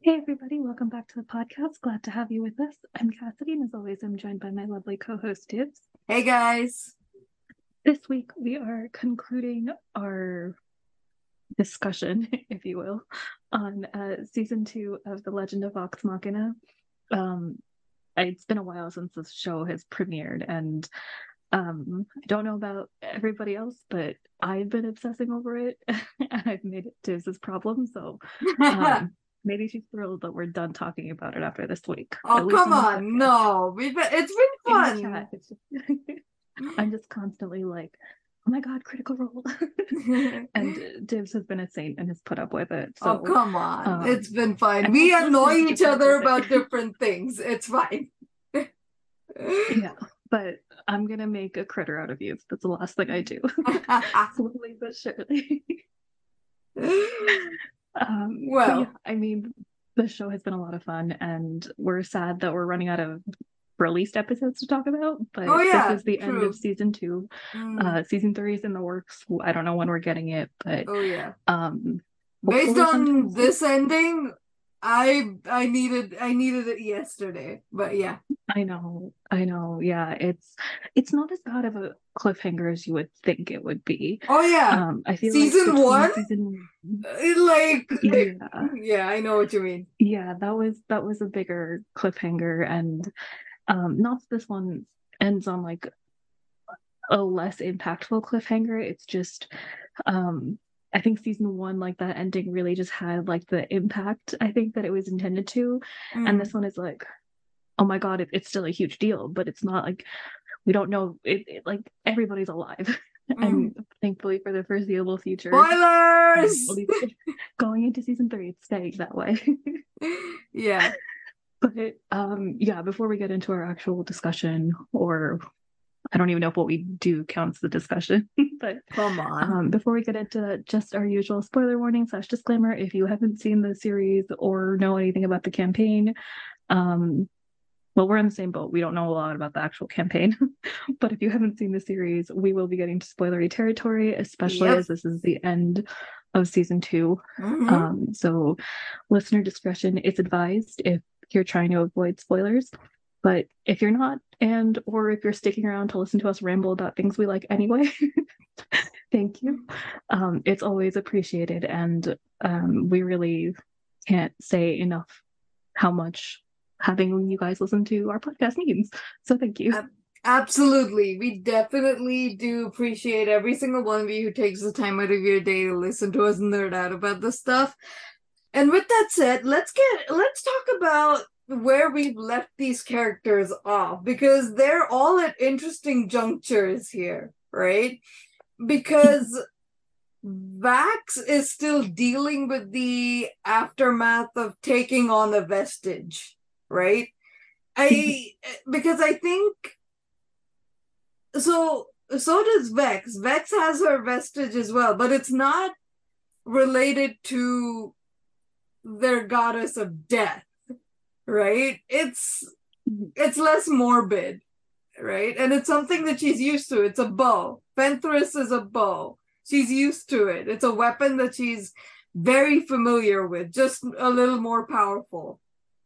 Hey everybody, welcome back to the podcast. Glad to have you with us. I'm Cassidy, and as always, I'm joined by my lovely co-host Tibbs. Hey guys. This week we are concluding our discussion, if you will, on season 2 of The Legend of Vox Machina. Um, it's been a while since this show has premiered, and I don't know about everybody else, but I've been obsessing over it, and I've made it Tibbs' problem. So, um, maybe she's thrilled that we're done talking about it after this week, Oh, at least come on the on. podcast. No, it's been In the chat, fun. it's just I'm just constantly like, oh my god, Critical Role. And Dibs has been a saint and has put up with it. Oh, So come on. It's um been fun. I want We annoy listeners to each put up other with about it. different things. It's fine. Yeah, but I'm gonna make a critter out of you. That's the last thing I do. Slowly but surely. But yeah, Well, I mean, the show has been a lot of fun, and we're sad that we're running out of released episodes to talk about. oh But this yeah, is the end of true. season 2. Mm, Season 3 is in the works. I don't know when we're getting it, but oh yeah. um, Based hopefully sometime on soon. this ending, I needed it yesterday. But yeah. I know. Yeah, it's not as bad of a cliffhanger as you would think it would be. Oh yeah. I feel like Season between 1, season, like yeah, yeah, I know what you mean. yeah, that was a bigger cliffhanger, and not that this one ends on like a less impactful cliffhanger. It's just I think season 1, like that ending really just had like the impact I think that it was intended to. And this Mm. one is like, oh my god, it's still a huge deal, but it's not like we don't know like everybody's alive. Mm. And thankfully for the foreseeable future, at Spoilers! least going into season 3, it's staying that way. Yeah. But yeah, before we get into our actual discussion, or I don't even know if what we do counts the discussion, but Come on. before we get into just our usual spoiler warning slash disclaimer, if you haven't seen the series or know anything about the campaign, um, well, we're in the same boat. We don't know a lot about the actual campaign, but if you haven't seen the series, we will be getting to spoilery territory, especially Yep. as this is the end of season 2. Hmm. So listener discretion is advised if you're trying to avoid spoilers. But if you're not, and or if you're sticking around to listen to us ramble about things we like anyway, thank you. It's always appreciated, and we really can't say enough how much having you guys listen to our podcast means. So thank you. Absolutely. We definitely do appreciate every single one of you who takes the time out of your day to listen to us nerd out about this stuff. And with that said, let's talk about where we've left these characters off because they're all at interesting junctures here, right? Because Vax is still dealing with the aftermath of taking on a vestige, right? I because I think so does Vex. Vex has her vestige as well, but it's not related to their goddess of death, right? It's less morbid, right? And it's something that she's used to. It's a bow. Fenthris is a bow. She's used to it. It's a weapon that she's very familiar with, just a little more powerful.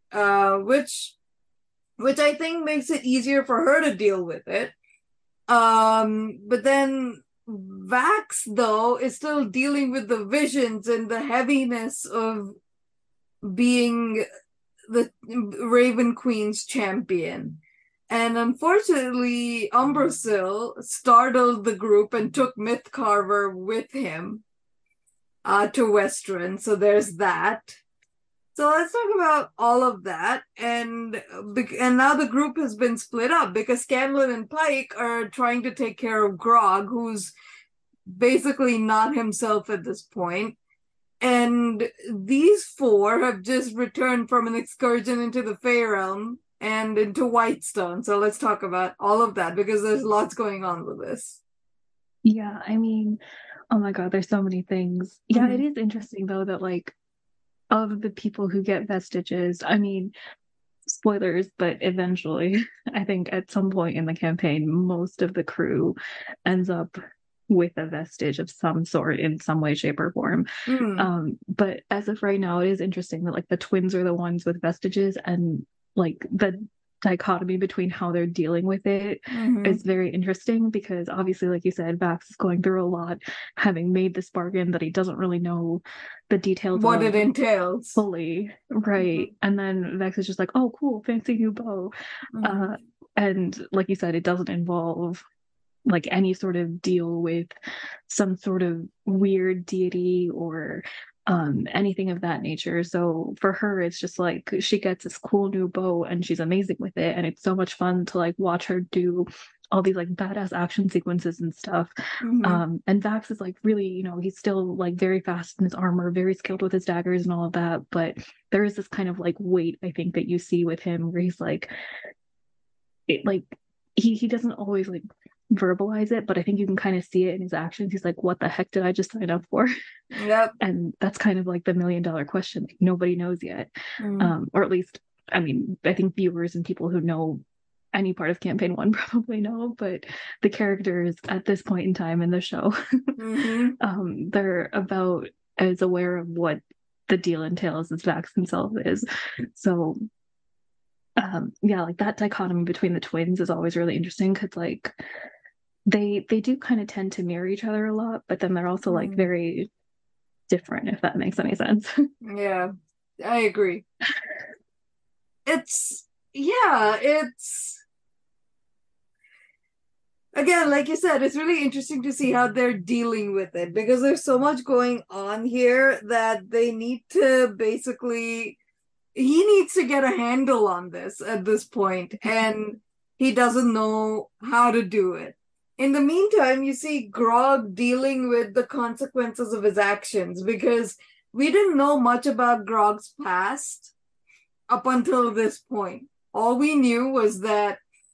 Which I think makes it easier for her to deal with it. But then Vax though is still dealing with the visions and the heaviness of being the Raven Queen's champion. And unfortunately, Umbrasyl startled the group and took Mythcarver with him to Westron. So there's that. So let's talk about all of that, and now the group has been split up because Scanlan and Pike are trying to take care of Grog, who's basically not himself at this point. And these four have just returned from an excursion into the Fey Realm and into Whitestone. So let's talk about all of that because there's lots going on with this. Yeah, I mean, oh my God, there's so many things. Yeah, it Mm-hmm. is interesting though that like of the people who get vestiges, I mean, spoilers, but eventually, I think at some point in the campaign, most of the crew ends up with a vestige of some sort in some way, shape, or form. Mm. But as of right now, it is interesting that like the twins are the ones with vestiges, and like the dichotomy between how they're dealing with it Mm-hmm. is very interesting because obviously, like you said, Vax is going through a lot, having made this bargain that he doesn't really know the details What it of entails. fully, right? Mm-hmm. And then Vex is just like, oh, cool, fancy new bow. Mm-hmm. Uh, and like you said, it doesn't involve like any sort of deal with some sort of weird deity or anything of that nature. So for her, it's just like she gets this cool new bow and she's amazing with it. And it's so much fun to like watch her do all these like badass action sequences and stuff. Mm-hmm. And Vax is like really, he's still like very fast in his armor, very skilled with his daggers and all of that. But there is this kind of like weight, I think, that you see with him where he's like, it like he doesn't always like verbalize it, but I think you can kind of see it in his actions. He's like, what the heck did I just sign up for? Yep. And that's kind of like the $1 million question. Like, nobody knows yet. Mm. Or at least, I mean, I think viewers and people who know any part of campaign one probably know, but the characters at this point in time in the show, Mm-hmm. they're about as aware of what the deal entails as Vax himself is. So yeah, like that dichotomy between the twins is always really interesting because like they do kind of tend to mirror each other a lot, but then they're also like Mm. very different, if that makes any sense. Yeah, I agree. It's again, like you said, it's really interesting to see how they're dealing with it because there's so much going on here that they need to basically, he needs to get a handle on this at this point, and he doesn't know how to do it. In the meantime, you see Grog dealing with the consequences of his actions because we didn't know much about Grog's past up until this point. All we knew was that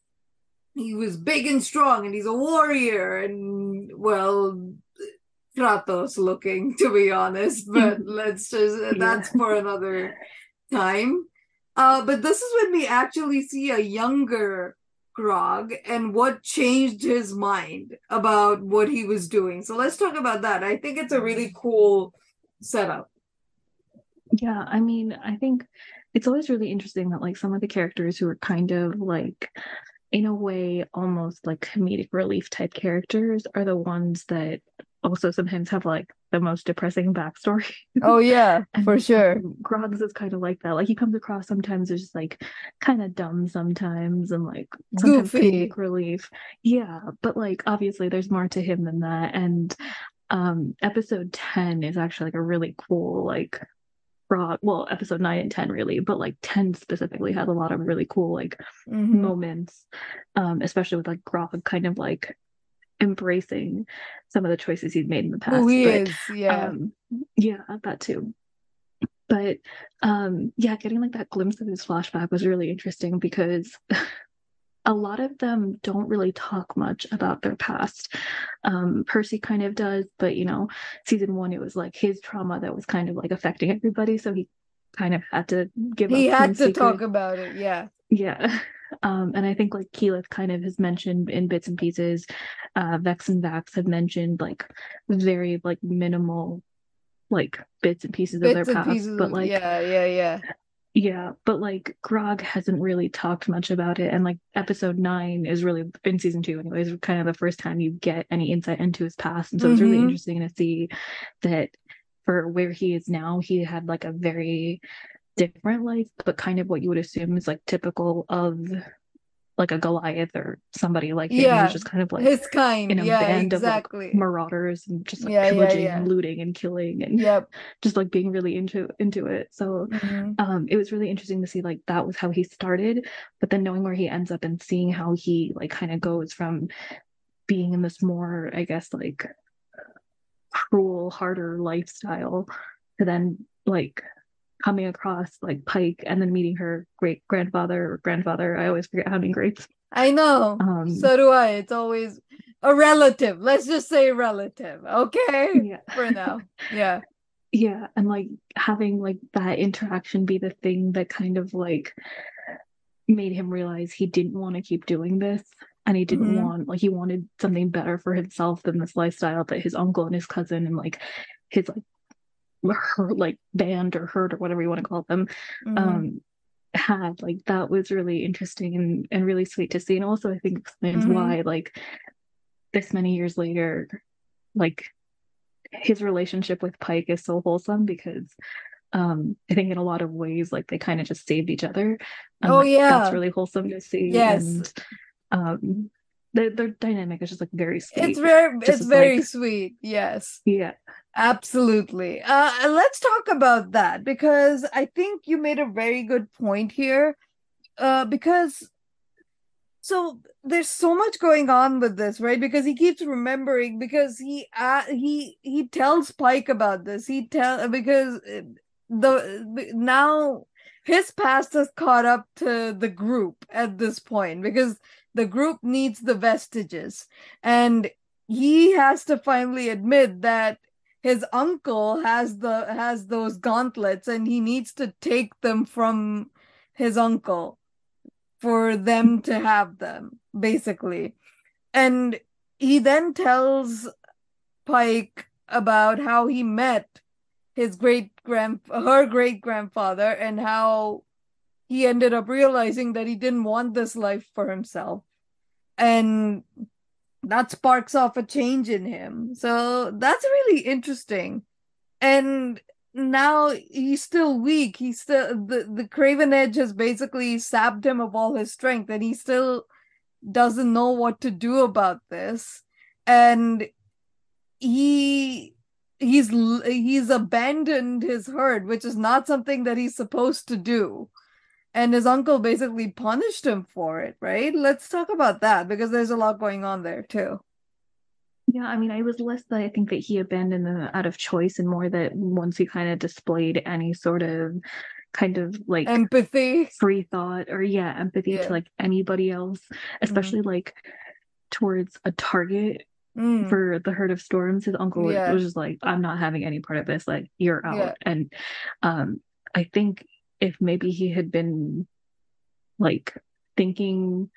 he was big and strong and he's a warrior and, well, Kratos looking, to be honest, but let's just, Yeah. that's for another time. But this is when we actually see a younger Grog and what changed his mind about what he was doing. So let's talk about that. I think it's a really cool setup. Yeah, I mean, I think it's always really interesting that like some of the characters who are kind of like in a way almost like comedic relief type characters are the ones that also sometimes have like the most depressing backstory. Oh yeah, for And sure. Groggs is kind of like that. Like he comes across sometimes as just like kind of dumb sometimes and like sometimes Goofy. comedic relief. Yeah, but like obviously there's more to him than that. And episode 10 is actually like a really cool like Grog, well, episode 9 and 10 really, but like 10 specifically has a lot of really cool like Mm-hmm. moments, especially with like Grog kind of like embracing some of the choices he's made in the Who past. he But is, yeah. yeah, that too. But yeah, getting like that glimpse of his flashback was really interesting because a lot of them don't really talk much about their past. Percy kind of does, but season one, it was like his trauma that was kind of like affecting everybody. So he kind of had to give He up some had to talk secret. about it, yeah. Yeah. And I think like Keyleth kind of has mentioned in bits and pieces, Vex and Vax have mentioned like very like minimal like bits and pieces of their Bits and past, but pieces, like yeah, yeah, yeah. yeah, but like Grog hasn't really talked much about it. And like episode 9 is really in season 2, anyways, kind of the first time you get any insight into his past. And so it's really Mm-hmm. interesting to see that for where he is now, he had like a very different life, but kind of what you would assume is like typical of like a Goliath or somebody like him who's Yeah, just kind of like his kind, in a yeah, band of like exactly. marauders and just like Yeah, yeah, pillaging and yeah. looting and killing and Yep. just like being really into it. So Mm-hmm. it was really interesting to see like that was how he started, but then knowing where he ends up and seeing how he like kind of goes from being in this more, I guess, like cruel, harder lifestyle to then like coming across like Pike and then meeting her great grandfather or grandfather. I always forget how many greats. I know. Um, So do I. It's always a relative. Let's just say relative. Okay. yeah. For now. Yeah. Yeah, and like having like that interaction be the thing that kind of like made him realize he didn't want to keep doing this. and he didn't Mm-hmm. want, like, he wanted something better for himself than this lifestyle that his uncle and his cousin and like his like her like band or herd or whatever you want to call them Mm-hmm. um had. Like that was really interesting and really sweet to see, and also I think explains Mm-hmm. why like this many years later, like his relationship with Pike is so wholesome because I think in a lot of ways like they kind of just saved each other, and Oh like that's yeah. really wholesome to see. Yes. And um their dynamic is just like very It's sweet, very just it's as very like sweet. Yes. yeah. Absolutely. Let's talk about that because I think you made a very good point here. Because so there's so much going on with this, right? Because he keeps remembering because he tells Pike about this. He tell because the now his past has caught up to the group at this point because the group needs the vestiges, and he has to finally admit that his uncle has those gauntlets and he needs to take them from his uncle for them to have them, basically. And he then tells Pike about how he met her great grandfather and how he ended up realizing that he didn't want this life for himself. And that sparks off a change in him. So that's really interesting. And now he's still weak. He's still the Craven Edge has basically sapped him of all his strength, and he still doesn't know what to do about this. And he he's abandoned his herd, which is not something that he's supposed to do. And his uncle basically punished him for it, right? Let's talk about that because there's a lot going on there too. Yeah, I mean, I was less that I think that he abandoned them out of choice and more that once he kind of displayed any sort of kind of like Empathy. free thought or yeah, empathy to Yeah. like anybody else, Mm-hmm. especially like towards a target Mm. for the herd of storms, his uncle Yeah. was just like, I'm not having any part of this, like you're Yeah. out. And um I think if maybe he had been like thinking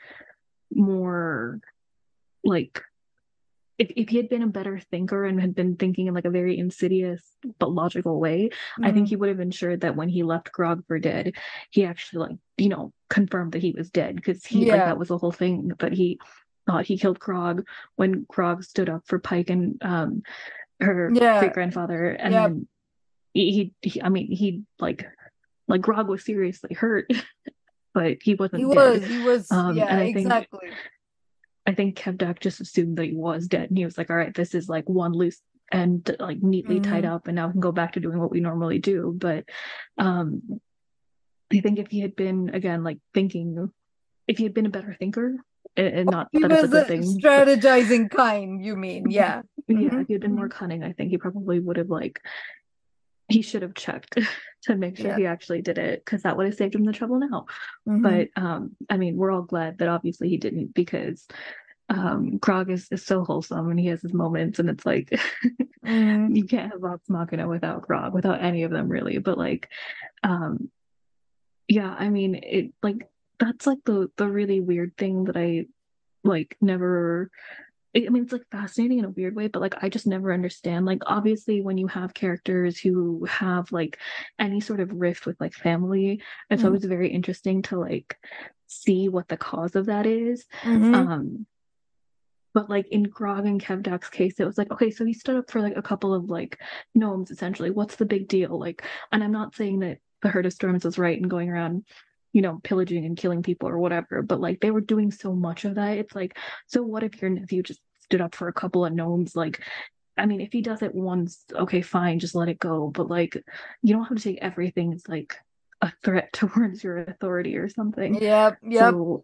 more like if he had been a better thinker and had been thinking in like a very insidious but logical way, I think Mm. he would have ensured that when he left Grog for dead, he actually like, confirmed that he was dead because he like Yeah. that was the whole thing that he thought he killed Grog when Grog stood up for Pike and her great Yeah. grandfather, and Yep. then he I mean he like Grog was seriously hurt, but he He wasn't dead. was. He was. And Yeah. Exactly. I think Kevdak just assumed that he was dead, and he was like, "All right, this is like one loose end, like neatly tied Mm-hmm. up, and now we can go back to doing what we normally do." But um, I think if he had been again, like thinking, if he had been a better thinker, and not He that it's a was good a thing, but strategizing kind, you mean? Yeah. yeah, Mm-hmm. if he had been more Mm-hmm. cunning, I think he probably would have like he should have checked to make sure Yeah. he actually did it because that would have saved him the trouble now. Mm-hmm. But I mean, we're all glad that obviously he didn't because Krog is so wholesome and he has his moments and it's like Mm-hmm. you can't have Vox Machina without Krog, without any of them really. But like um yeah, I mean it like that's like the really weird thing that I like never I mean it's like fascinating in a weird way, but like I just never understand. Like obviously when you have characters who have like any sort of rift with like family, it's always very interesting to like see what the cause of that is. Mm-hmm. Um But like in Grog and Kevdak's case, it was like, okay, so he stood up for like a couple of like gnomes essentially. What's the big deal? Like, and I'm not saying that the Herd of Storms was right and going around, pillaging and killing people or whatever, but like they were doing so much of that. It's like, so what if your nephew just stood up for a couple of gnomes? Like, I mean, if he does it once, okay, fine, just let it go. But like, you don't have to take everything as like a threat towards your authority or something. Yep. Yep. So,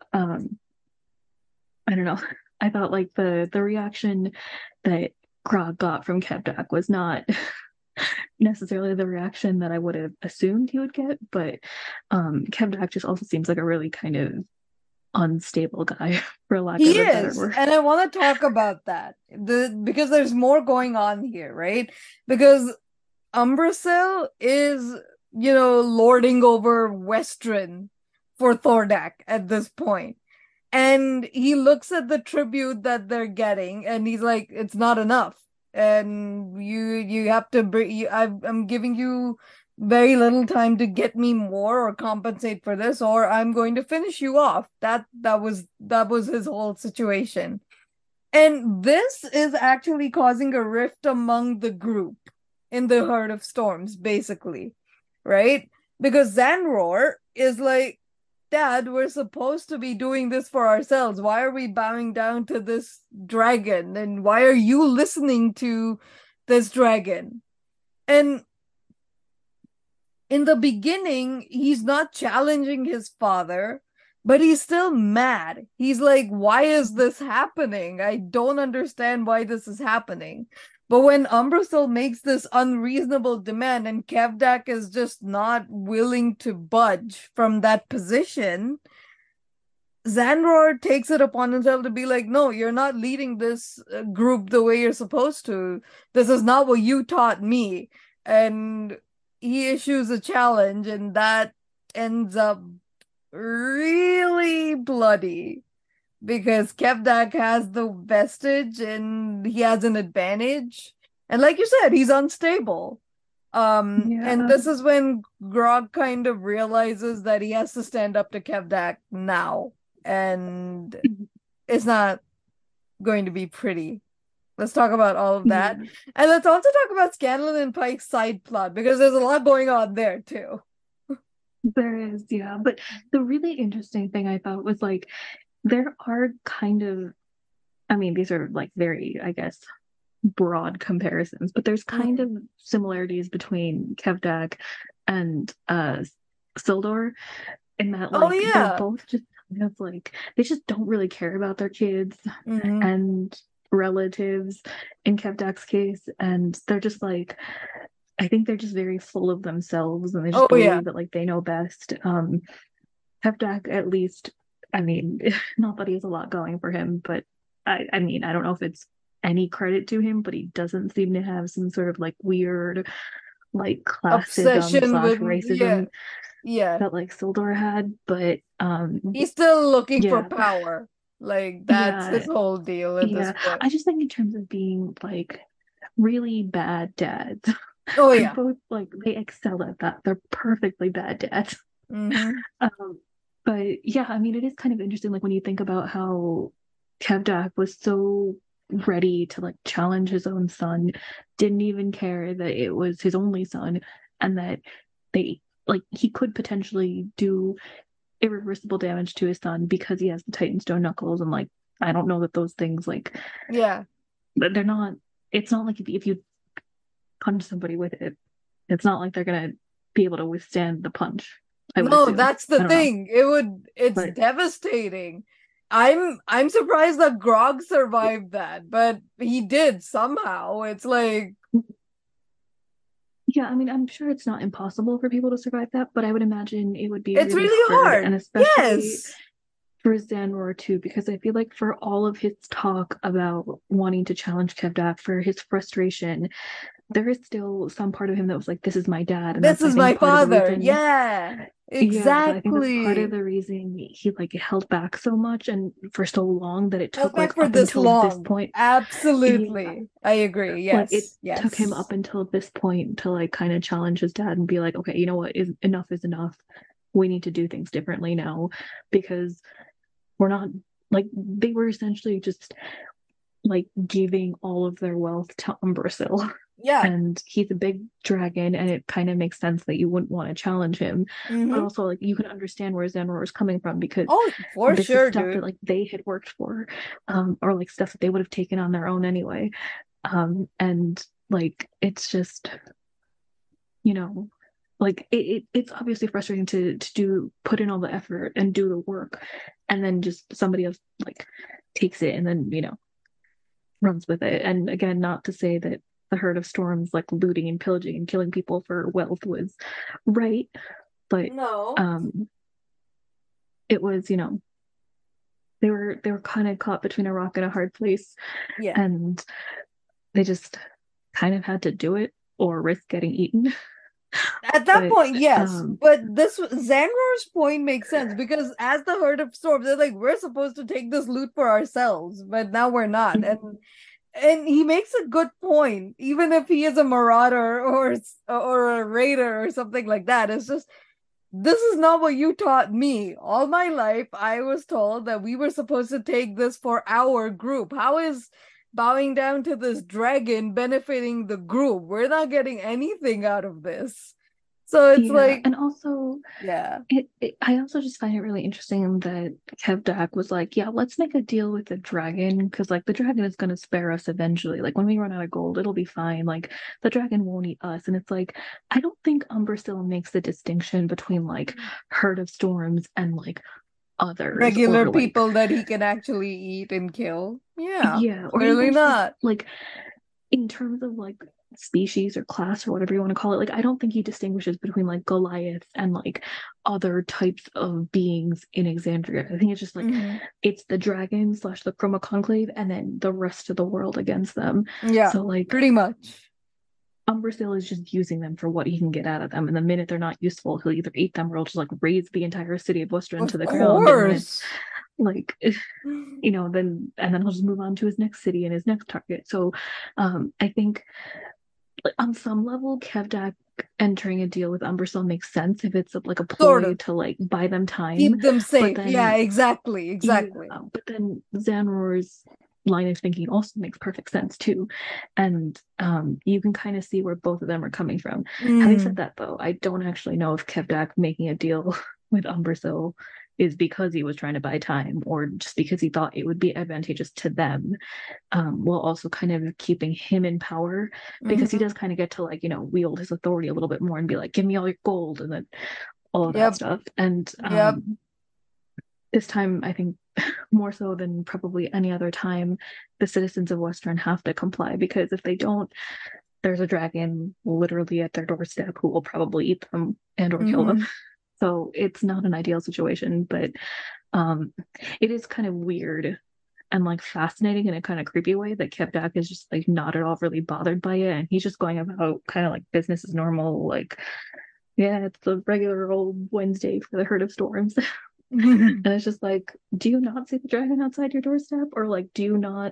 I don't know. I thought like the reaction that Grog got from Kevdak was not necessarily the reaction that I would have assumed he would get, but Kevdak just also seems like a really kind of unstable guy, for lack He of a better is, word. and I want to talk about that. Because there's more going on here, right? Because Umbrasyl is, lording over Westren for Thordak at this point. And he looks at the tribute that they're getting, and he's like, "It's not enough, and you have to bring. I'm giving you very little time to get me more or compensate for this, or I'm going to finish you off." That was his whole situation, and this is actually causing a rift among the group in the Heart of Storms, basically, right? Because Zanror is like, Dad, we're supposed to be doing this for ourselves. Why are we bowing down to this dragon? And why are you listening to this dragon? And in the beginning, he's not challenging his father, but he's still mad. He's like, why is this happening? I don't understand why this is happening. But when Umbrasyl makes this unreasonable demand and Kevdak is just not willing to budge from that position, Zanror takes it upon himself to be like, no, you're not leading this group the way you're supposed to. This is not what you taught me. And he issues a challenge, and that ends up really bloody because Kevdak has the vestige and he has an advantage. And like you said, he's unstable. And Yeah. this is when Grog kind of realizes that he has to stand up to Kevdak now. And it's not going to be pretty. Let's talk about all of that. Yeah. And let's also talk about Scanlan and Pike's side plot because there's a lot going on there too. There is, yeah. But the really interesting thing I thought was like there are kind of, I mean, these are like very, I guess, broad comparisons, but there's kind of similarities between Kevdak and Sildor in that Oh like they're yeah. both just kind of like they just don't really care about their kids Mm-hmm. and relatives in Kevdak's case, and they're just like I think they're just very full of themselves and they just Oh yeah. believe that like they know best. Kevdak at least, I mean, not that he has a lot going for him, but I mean, I don't know if it's any credit to him, but he doesn't seem to have some sort of like weird, like classism Obsession slash with, yeah. racism Yeah. that like Sildor had. But He's still looking for yeah, power. Like that's yeah, his whole deal at this yeah. point. I just think in terms of being like really bad dads, Oh they're yeah. both like they excel at that. They're perfectly bad dads. Mm-hmm. Um, but yeah, I mean, it is kind of interesting, like when you think about how Kevdak was so ready to like challenge his own son, didn't even care that it was his only son, and that they like he could potentially do irreversible damage to his son because he has the Titanstone knuckles, and like I don't know that those things like Yeah. they're not. It's not like if you punch somebody with it, it's not like they're gonna be able to withstand the punch. I would No, assume. that's the I don't know, thing. It's but devastating. I'm surprised that Grog survived that, but he did somehow. It's like, yeah, I mean, I'm sure it's not impossible for people to survive that, but I would imagine it would be it's really really hard, and hard. especially Yes. for Zanror too, because I feel like for all of his talk about wanting to challenge Kevdak, for his frustration, there is still some part of him that was like, "This is my dad," and This that's I is think my part of the father. reason. Yeah. Yeah, but I think that's part of Exactly. the reason he like held back so much and for so long that it Held took like back for up this until this long. point. Yeah, Absolutely. I agree. like it Yes. took him Yes. up until this point to like kind of challenge his dad and be like, okay, you know what, is enough. We need to do things differently now because we're not like they were essentially just like giving all of their wealth to Umbrasyl. Yeah. And he's a big dragon, and it kind of makes sense that you wouldn't want to challenge him. But Mm-hmm. also, like, you can understand where Zanror is coming from because Oh, for this is sure, stuff that dude. like they had worked for, or like stuff that they would have taken on their own anyway. And like it's just, you know, like it's obviously frustrating to do put in all the effort and do the work, and then just somebody else like takes it and then runs with it. And again, not to say that the Herd of Storms like looting and pillaging and killing people for wealth was right, but No. um it was, they were kind of caught between a rock and a hard place, Yeah. and they just kind of had to do it or risk getting eaten. At that But point, yes. But this Zanror's point makes sense because as the herd of storms, they're like, we're supposed to take this loot for ourselves, but now we're not. And he makes a good point, even if he is a marauder or a raider or something like that. It's just this is not what you taught me. All my life, I was told that we were supposed to take this for our group. How is bowing down to this dragon benefiting the group? We're not getting anything out of this. So it's yeah, like, and also yeah. I also just find it really interesting that Kevdak was like, yeah, let's make a deal with the dragon because like the dragon is going to spare us eventually. Like when we run out of gold, it'll be fine. Like the dragon won't eat us. And it's like, I don't think Umberstill makes the distinction between like Herd of Storms and like others Regular or like, people that he can actually eat and kill. Yeah, yeah, or clearly even just not. like in terms of like species or class or whatever you want to call it, like I don't think he distinguishes between like Goliath and like other types of beings in Exandria. I think it's just like Mm-hmm. it's the dragon slash the Chroma Conclave and then the rest of the world against them. Yeah, So like pretty much. Umbrasyl is just using them for what he can get out of them. And the minute they're not useful, he'll either eat them or he'll just like raise the entire city of Westruun to Of the ground. And then course. like then and then he'll just move on to his next city and his next target. So I think like on some level, Kevdak entering a deal with Umberstone makes sense if it's like a Sort ploy of. to like buy them time. Keep them But safe. Yeah, then exactly. yeah, Exactly. but then Zanror's line of thinking also makes perfect sense too. And you can kind of see where both of them are coming from. Having said Mm. that though, I don't actually know if Kevdak making a deal with Umbersil is because he was trying to buy time or just because he thought it would be advantageous to them, while also kind of keeping him in power because he Mm-hmm. does kind of get to like, wield his authority a little bit more and be like, give me all your gold and then all of that Yep. stuff. And Yep. this time, I think more so than probably any other time, the citizens of Westruun have to comply because if they don't, there's a dragon literally at their doorstep who will probably eat them and or kill them. Mm-hmm. So it's not an ideal situation, but um, it is kind of weird and like fascinating in a kind of creepy way that Kevdak is just like not at all really bothered by it, and he's just going about kind of like business as normal, like yeah, it's a regular old Wednesday for the Herd of Storms. And it's just like, do you not see the dragon outside your doorstep? Or like, do you not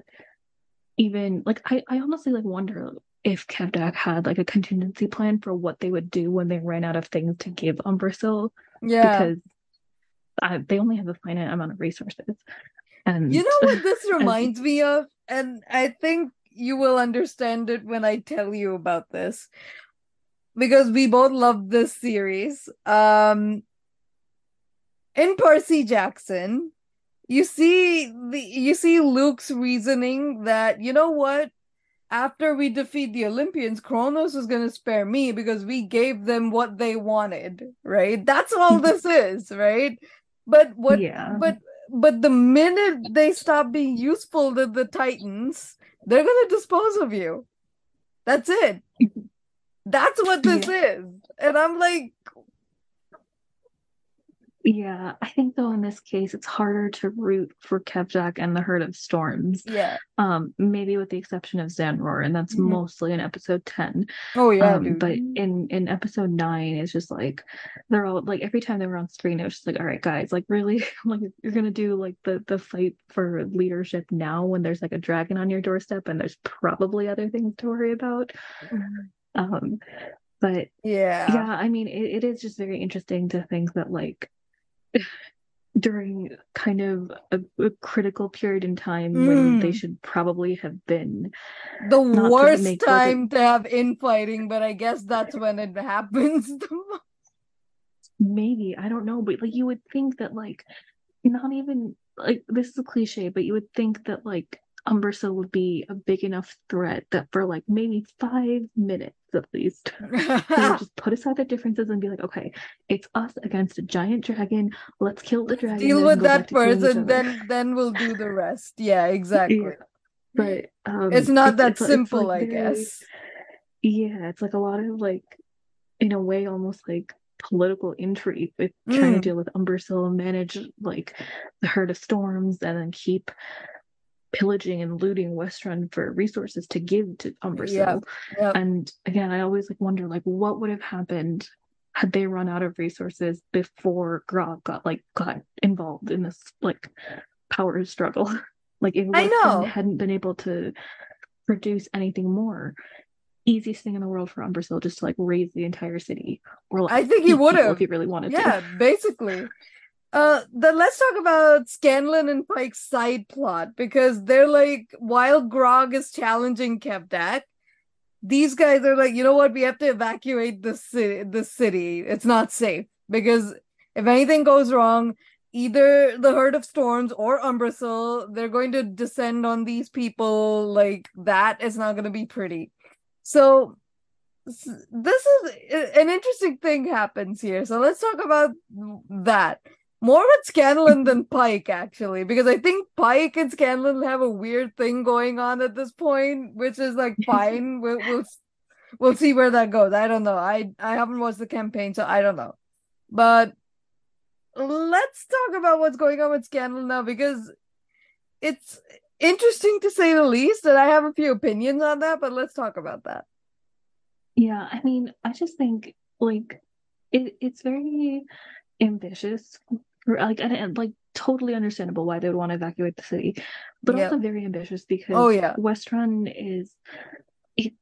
even like I honestly like wonder if Kevdak had like a contingency plan for what they would do when they ran out of things to give Umbrasyl Yeah. because they only have a finite amount of resources. You And know what this as reminds me of? And I think you will understand it when I tell you about this because we both love this series. In Percy Jackson, you see Luke's reasoning that you know what? After we defeat the Olympians, Kronos is going to spare me because we gave them what they wanted, right? That's all this is, right? But what yeah. but the minute they stop being useful to the Titans, they're going to dispose of you. That's it. That's what this Yeah. is. And I'm like, Yeah, I think though in this case it's harder to root for Kevdak and the Herd of Storms. yeah. Maybe with the exception of Zanror, and that's Mhm. mostly in episode 10. Oh yeah, dude. But in episode 9, it's just like they're all like every time they were on screen, it was just like, all right, guys, like really, like you're gonna do like the fight for leadership now when there's like a dragon on your doorstep and there's probably other things to worry about. Um, but Yeah. yeah, I mean, it is just very interesting to think that like during kind of a critical period in time when they Mm. should probably have been The not to worst make like a time to have infighting, but I guess that's when it happens the most. maybe I don't know, but like you would think that like not even like this is a cliche, but you would think that like Umbersa would be a big enough threat that for like maybe 5 minutes at least they would just put aside their differences and be like, okay, it's us against a giant dragon. Let's kill the Let's dragon deal then with go back that to killing each person, other. then we'll do the rest. Yeah, Yeah, exactly. but It's not that it's like simple, I very guess. yeah, it's like a lot of like in a way almost like political intrigue with trying to Mm. deal with Umbersil and manage like the herd of storms and then keep pillaging and looting Westrun for resources to give to Yeah. Umbrasyl. Yeah. And again, I always like wonder like what would have happened had they run out of resources before Grog got involved in this like power struggle. Like if I Westrun know. hadn't been able to produce anything more, easiest thing in the world for Umbrasyl just to like raise the entire city or like I think he eat would people if have. he really wanted to. Yeah, basically. Then let's talk about Scanlan and Pike's side plot because they're like, while Grog is challenging Kevdak, these guys are like, you know what? We have to evacuate the city. It's not safe because if anything goes wrong, either the Herd of Storms or Umbrasyl, they're going to descend on these people. Like that is not going to be pretty. So this is an interesting thing happens here. So let's talk about that. More with Scanlan than Pike, actually, because I think Pike and Scanlan have a weird thing going on at this point, which is like fine. We'll see where that goes. I don't know. I haven't watched the campaign, so I don't know. But let's talk about what's going on with Scanlan now because it's interesting to say the least, and I have a few opinions on that. But let's talk about that. Yeah, I mean, I just think like it's very ambitious for like and like totally understandable why they would want to evacuate the city, but Yeah. also very ambitious Oh because yeah. Westrun is it,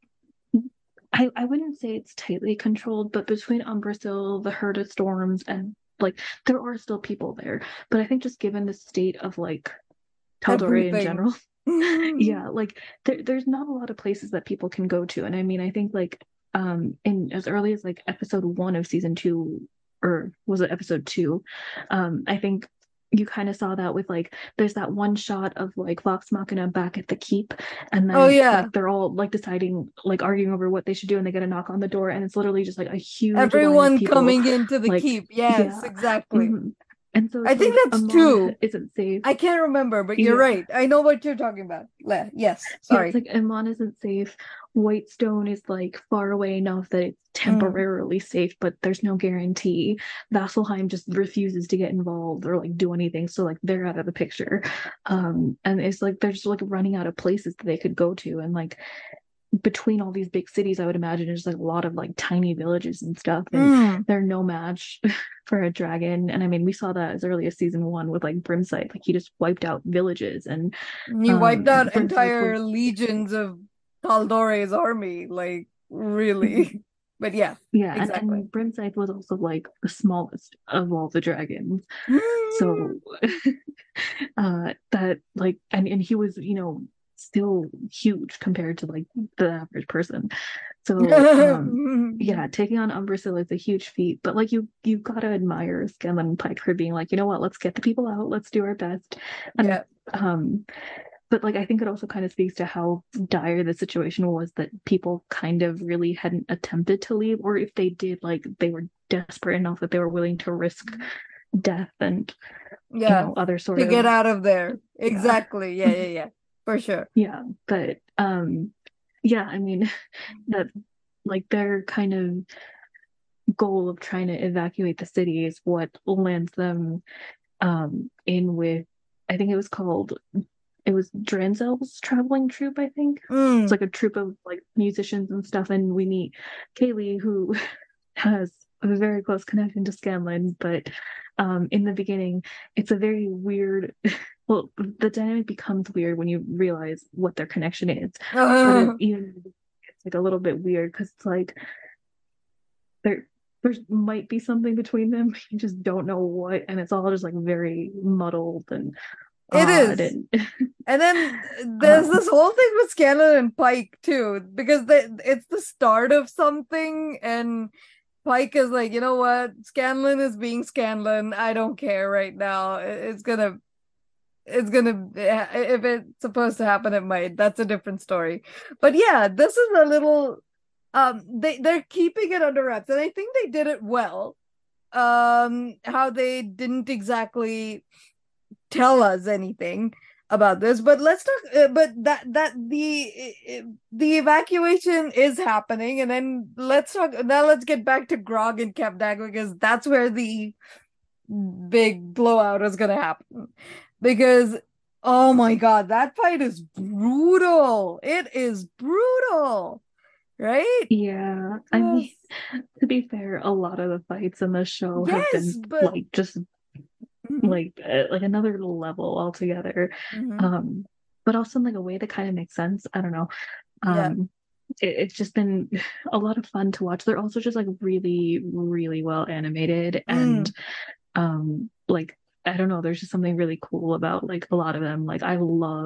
I wouldn't say it's tightly controlled, but between Umbrasyl, the Herd of Storms, and like there are still people there. But I think just given the state of like Tal'Dorei in Everything. general, yeah, like there's not a lot of places that people can go to. And I mean, I think like in as early as like episode 1 of season 2, or was it episode 2? I think you kind of saw that with like there's that one shot of like Vox Machina back at the keep, and Oh then yeah. like they're all like deciding like arguing over what they should do, and they get a knock on the door, and it's literally just like a huge line of Everyone people coming into the like keep. Yes, yeah. exactly. Mhm. And so I it's think like that's Amon two. isn't safe. I can't remember, but you're Yeah. right. I know what you're talking about. Yes, Yeah, it's sorry. like Amon isn't safe. Whitestone is like far away enough that it's Mm. temporarily safe, but there's no guarantee. Vasselheim just refuses to get involved or like do anything, so like they're out of the picture. And it's like they're just like running out of places that they could go to, and like between all these big cities, I would imagine there's like a lot of like tiny villages and stuff, and Mm. they're no match for a dragon. And I mean, we saw that as early as season 1 with like Brimsite, like he just wiped out villages, and You wiped out Brimsite entire was legions of Tal'Dore's army, like really. But yeah, yeah, exactly. and Brimsite was also like the smallest of all the dragons. Mm. So that like and he was, still huge compared to like the average person. So yeah, taking on Umbrasyl is a huge feat, but like you gotta admire Scanlan and Pike for being like, you know what, let's get the people out, let's do our best. And Yeah. but like I think it also kind of speaks to how dire the situation was, that people kind of really hadn't attempted to leave, or if they did, like they were desperate enough that they were willing to risk death and Yeah. other sort To get of out of there. yeah. Exactly. Yeah, yeah, yeah. For sure. Yeah, but yeah, I mean that like their kind of goal of trying to evacuate the city is what lands them in with, I think it was Dranzel's traveling troupe, I think. It's Mm. like a troupe of like musicians and stuff, and we meet Kaylee, who has a very close connection to Scanlan, but in the beginning it's a very weird well, the dynamic becomes weird when you realize what their connection is. But even it's like a little bit weird because it's like there might be something between them, you just don't know what, and it's all just like very muddled and It odd is. and And then there's uh this whole thing with Scanlan and Pike too, because it's the start of something, and Pike is like, you know what, Scanlan is being Scanlan. I don't care right now. It's gonna, if it's supposed to happen, it might. That's a different story. But yeah, this is a little, they're keeping it under wraps, and I think they did it well. How they didn't exactly tell us anything about this, but let's talk, but that the evacuation is happening, and then let's get back to Grog and Kevdak, because that's where the big blowout is going to happen, because Oh my God, that fight is brutal. It is brutal, right? Yeah, I Yes. mean, to be fair, a lot of the fights in the show have Yes, been but like just mhm, like another level altogether. mhm. Um, but also in like a way that kind of makes sense. I don't know. Yeah. Um, it's just been a lot of fun to watch. They're also just like really, really well animated and Mm. like I don't know, there's just something really cool about like a lot of them. Like I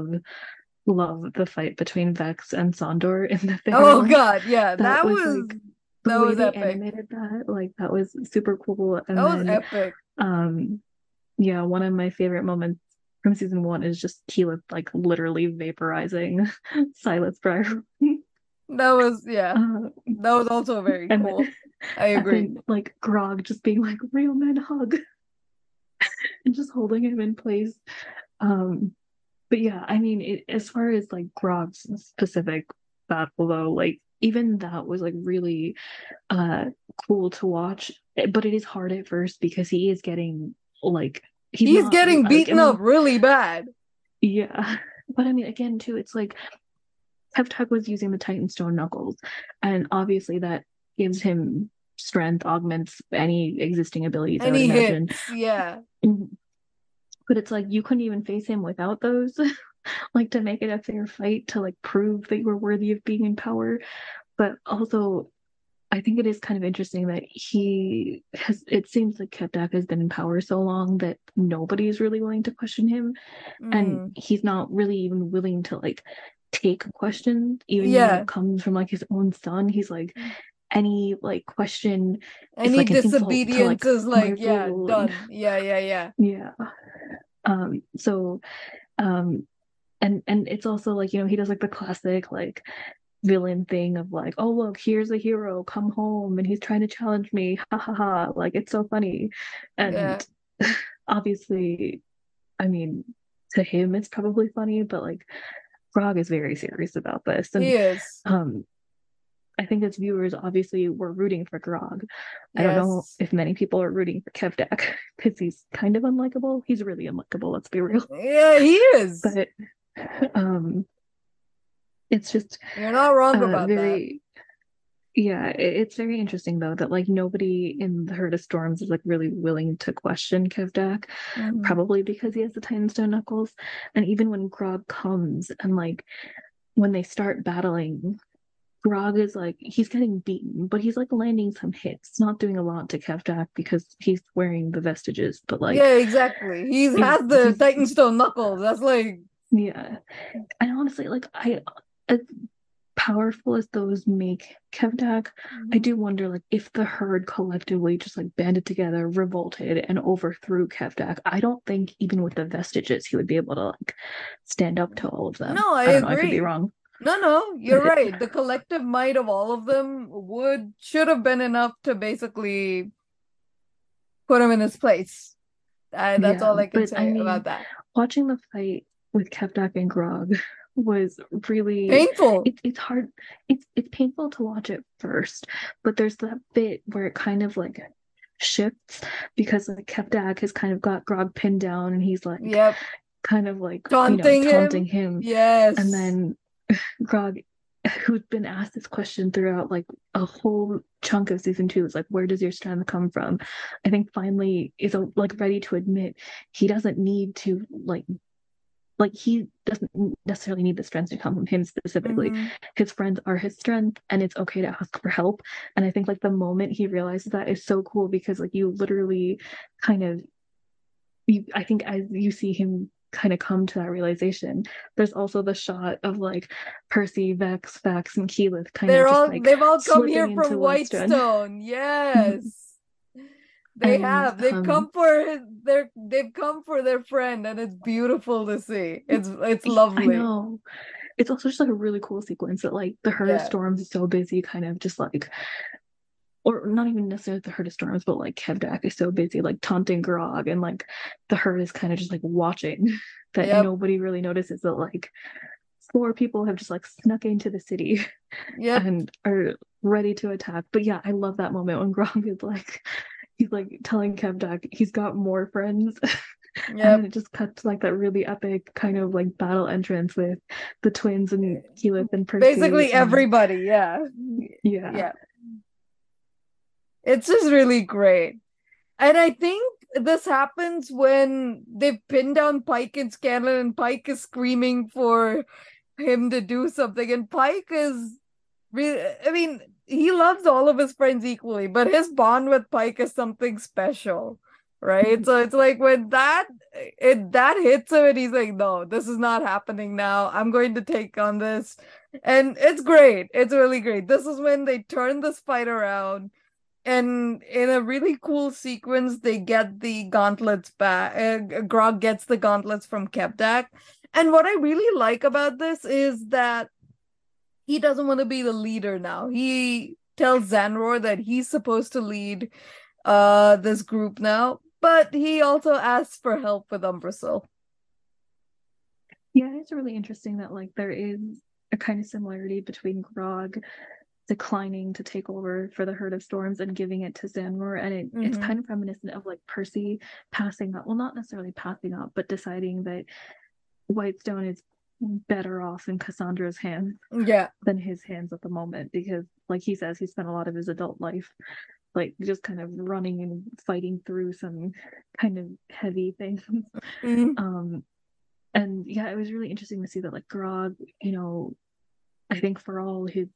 love the fight between Vex and Sandor in the Oh Fairmont. God, yeah, That was like the that way was they epic. animated that, like that was super cool. That And was then epic. um yeah, one of my favorite moments from season one is just Keyleth like literally vaporizing Silas Briar. That was yeah. uh, That was also very and cool. I and agree. then like Grog just being like real men hug and just holding him in place. Um but yeah, I mean as far as like Grog's specific battle though, like even that was like really uh cool to watch. But it is hard at first because he is getting like he's He's not getting like I beaten up mean really bad. yeah. But I mean again too, it's like Kevtug was using the Titan Stone Knuckles, and obviously that gives him strength, augments any existing abilities, I And would he imagine. hits. Yeah. Mhm. But it's like you couldn't even face him without those, like to make it a fair fight, to like prove that you were worthy of being in power. But also, I think it is kind of interesting that he has, it seems like Kevdak has been in power so long that nobody's really willing to question him. And Mm. he's not really even willing to like take questions, even when Yeah. it comes from like his own son. He's like, any like question is Any like an insult to disobedience like is my like, yeah, rule. And done. Yeah, yeah, yeah. yeah. So um and it's also like, you know, he does like the classic like villain thing of like, oh look, here's a hero, come home, and he's trying to challenge me. Ha ha ha. Like it's so funny. Yeah. And obviously, I mean, to him it's probably funny, but like Grog is very serious about this. He And is. um I think as viewers, obviously, we're rooting for Grog. I don't know Yes. if many people are rooting for Kevdak because he's kind of unlikable. He's really unlikable, let's be real. Yeah, he is. But um, it's just You're not wrong about that. very, yeah, it's very interesting though that like nobody in the Herd of Storms is like really willing to question Kevdak, Hmm. probably because he has the Titan Stone Knuckles. And even when Grog comes and like when they start battling, Grog is like he's getting beaten, but he's like landing some hits, not doing a lot to Kevdak because he's wearing the vestiges, but like Yeah, exactly. He he's has the he's Titan Stone knuckles. That's like, yeah. And honestly, like I as powerful as those make Kevdak, I mhm. do wonder like if the herd collectively just like banded together, revolted, and overthrew Kevdak, I don't think even with the vestiges he would be able to like stand up to all of them. No, I I don't know, I could be agree. wrong. No, no, you're But right. The collective might of all of them would should have been enough to basically put him in his place. That's yeah, all I can but I say about mean, that. watching the fight with Kevdak and Grog was really Painful. it's hard it's painful to watch at first, but there's that bit where it kind of like shifts because like Kevdak has kind of got Grog pinned down and he's like Yep. kind of like, you know, Taunting taunting him. him. And Yes. then Grog, who's been asked this question throughout like a whole chunk of season two, is like, where does your strength come from? I think finally is like ready to admit he doesn't need to like he doesn't necessarily need the strength to come from him specifically. Hmm. His friends are his strength and it's okay to ask for help. And I think like the moment he realizes that is so cool because like you literally kind of I think as you see him kind of come to that realization, there's also the shot of like Percy, Vex, Fax, and Keyleth kind of just like They've all come slipping here from into Western. Whitestone. Yes. They And have. They've come for they've come for their friend and it's beautiful to see. It's I lovely. know it's also just like a really cool sequence that like the Herd of Yeah. Storms is so busy, kind of just like, or not even necessarily the Herd of Storms, but like Kevdak is so busy like taunting Grog, and like the herd is kind of just like watching that Yep. nobody really notices that like four people have just like snuck into the city Yep. and are ready to attack. But yeah, I love that moment when Gronk is like, he's like telling Kevdak he's got more friends. And Yep. then it just cuts to like that really epic kind of like battle entrance with the twins and Keyleth and Percy Basically and everybody, yeah. yeah. Yeah. It's just really great. And I think this happens when they pin down Pike and Scanlan, and Pike is screaming for him to do something. And Pike is really, I mean, he loves all of his friends equally, but his bond with Pike is something special, right? So it's like when that hits him, and he's like, "No, this is not happening now. I'm going to take on this," and it's great. It's really great. This is when they turn this fight around. And in a really cool sequence, they get the gauntlets back. Grog gets the gauntlets from Kevdak. And what I really like about this is that he doesn't want to be the leader now. He tells Zanror that he's supposed to lead this group now, but he also asks for help with Umbrasyl. Yeah, it's really interesting that like there is a kind of similarity between Grog declining to take over for the Herd of Storms and giving it to Zanror, and it's Mm-hmm. kind of reminiscent of like Percy passing up, well, not necessarily passing up, but deciding that Whitestone is better off in Cassandra's hands Yeah. than his hands at the moment, because like he says, he spent a lot of his adult life like just kind of running and fighting through some kind of heavy things. Mm-hmm. um and yeah, it was really interesting to see that like Grog, I think for all his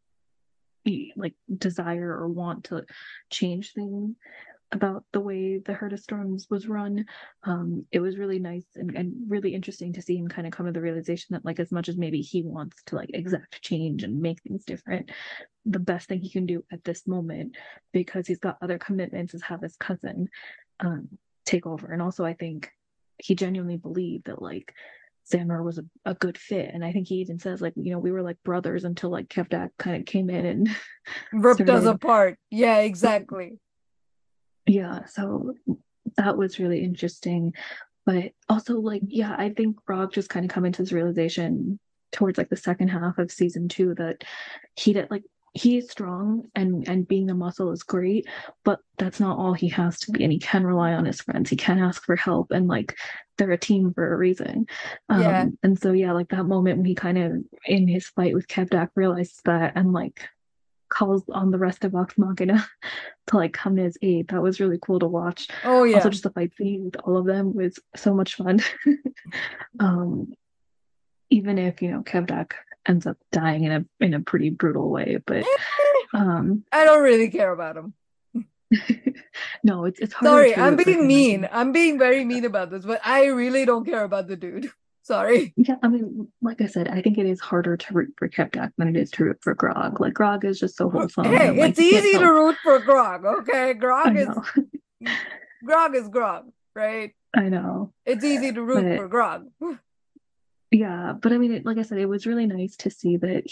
like desire or want to change things about the way the Herd of Storms was run, it was really nice and really interesting to see him kind of come to the realization that like as much as maybe he wants to like exact change and make things different, the best thing he can do at this moment, because he's got other commitments, is have his cousin take over. And also I think he genuinely believed that like Xandar was a good fit. And I think he even says like, we were like brothers until like Kevdak kind of came in and Ripped us started. apart. Yeah, exactly. Yeah, so that was really interesting. But also like, yeah, I think Rob just kind of come into this realization towards like the second half of season two that he did like he's strong and being a muscle is great, but that's not all he has to be. And he can rely on his friends. He can ask for help, and like they're a team for a reason. Yeah. And so yeah, like that moment when he kind of in his fight with Kevdak realizes that and like calls on the rest of Vox Machina to like come to his aid. That was really cool to watch. Oh Also, yeah. just the fight scene with all of them was so much fun. um, Even if Kevdak ends up dying in a pretty brutal way, but um, I don't really care about him. no, it's harder Sorry, to I'm root for being him, I mean. think. I'm being very mean about this, but I really don't care about the dude. Sorry. Yeah, I mean, like I said, I think it is harder to root for Kevdak than it is to root for Grog. Like Grog is just so wholesome, and Hey, like it's you can't easy to help. root for Grog, okay? I know, Grog is Grog, right? I know, It's easy to root but for Grog. yeah, but I mean, like I said, it was really nice to see that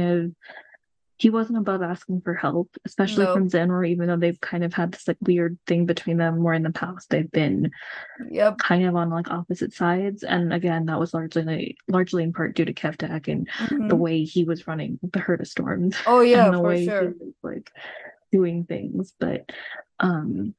he wasn't above asking for help, especially No. from Zenor, even though they've kind of had this like weird thing between them where in the past they've been Yep. kind of on like opposite sides. And again, that was largely in part due to Kevdak and the Hmm. way he was running the Herd of Storms Oh yeah, and the for way he sure. was like doing things. But um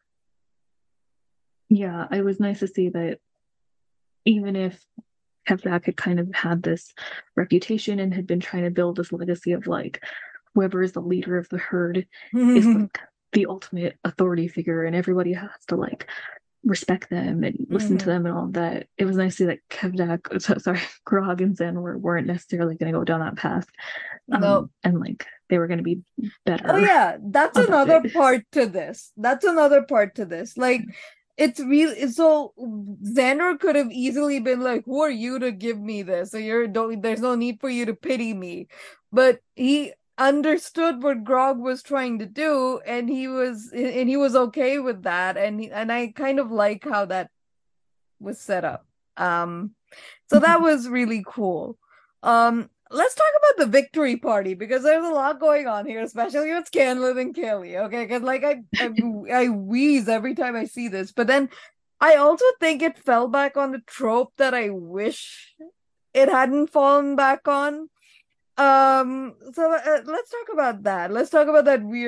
yeah, it was nice to see that even if Kevdak had kind of had this reputation and had been trying to build this legacy of like whoever is the leader of the herd is Hmm. like the ultimate authority figure and everybody has to like respect them and listen to them and all of that. It was nice to see that sorry, Grog and Zen weren't necessarily going to go down that path. No. And like they were going to be Oh better yeah, that's about another it. part to this. That's another part to this. Like it's really so Xander could have easily been like, "Who are you to give me this? So you're don't there's no need for you to pity me." But he understood what Grog was trying to do and he was okay with that and I kind of like how that was set up. So that was really cool. Let's talk about the victory party because there's a lot going on here, especially with Scanlan and Kelly. Okay, because like I wheeze every time I see this, but then I also think it fell back on the trope that I wish it hadn't fallen back on. So let's talk about that. Let's talk about that weird connection first, and then I'll tell you what I mean by what I said.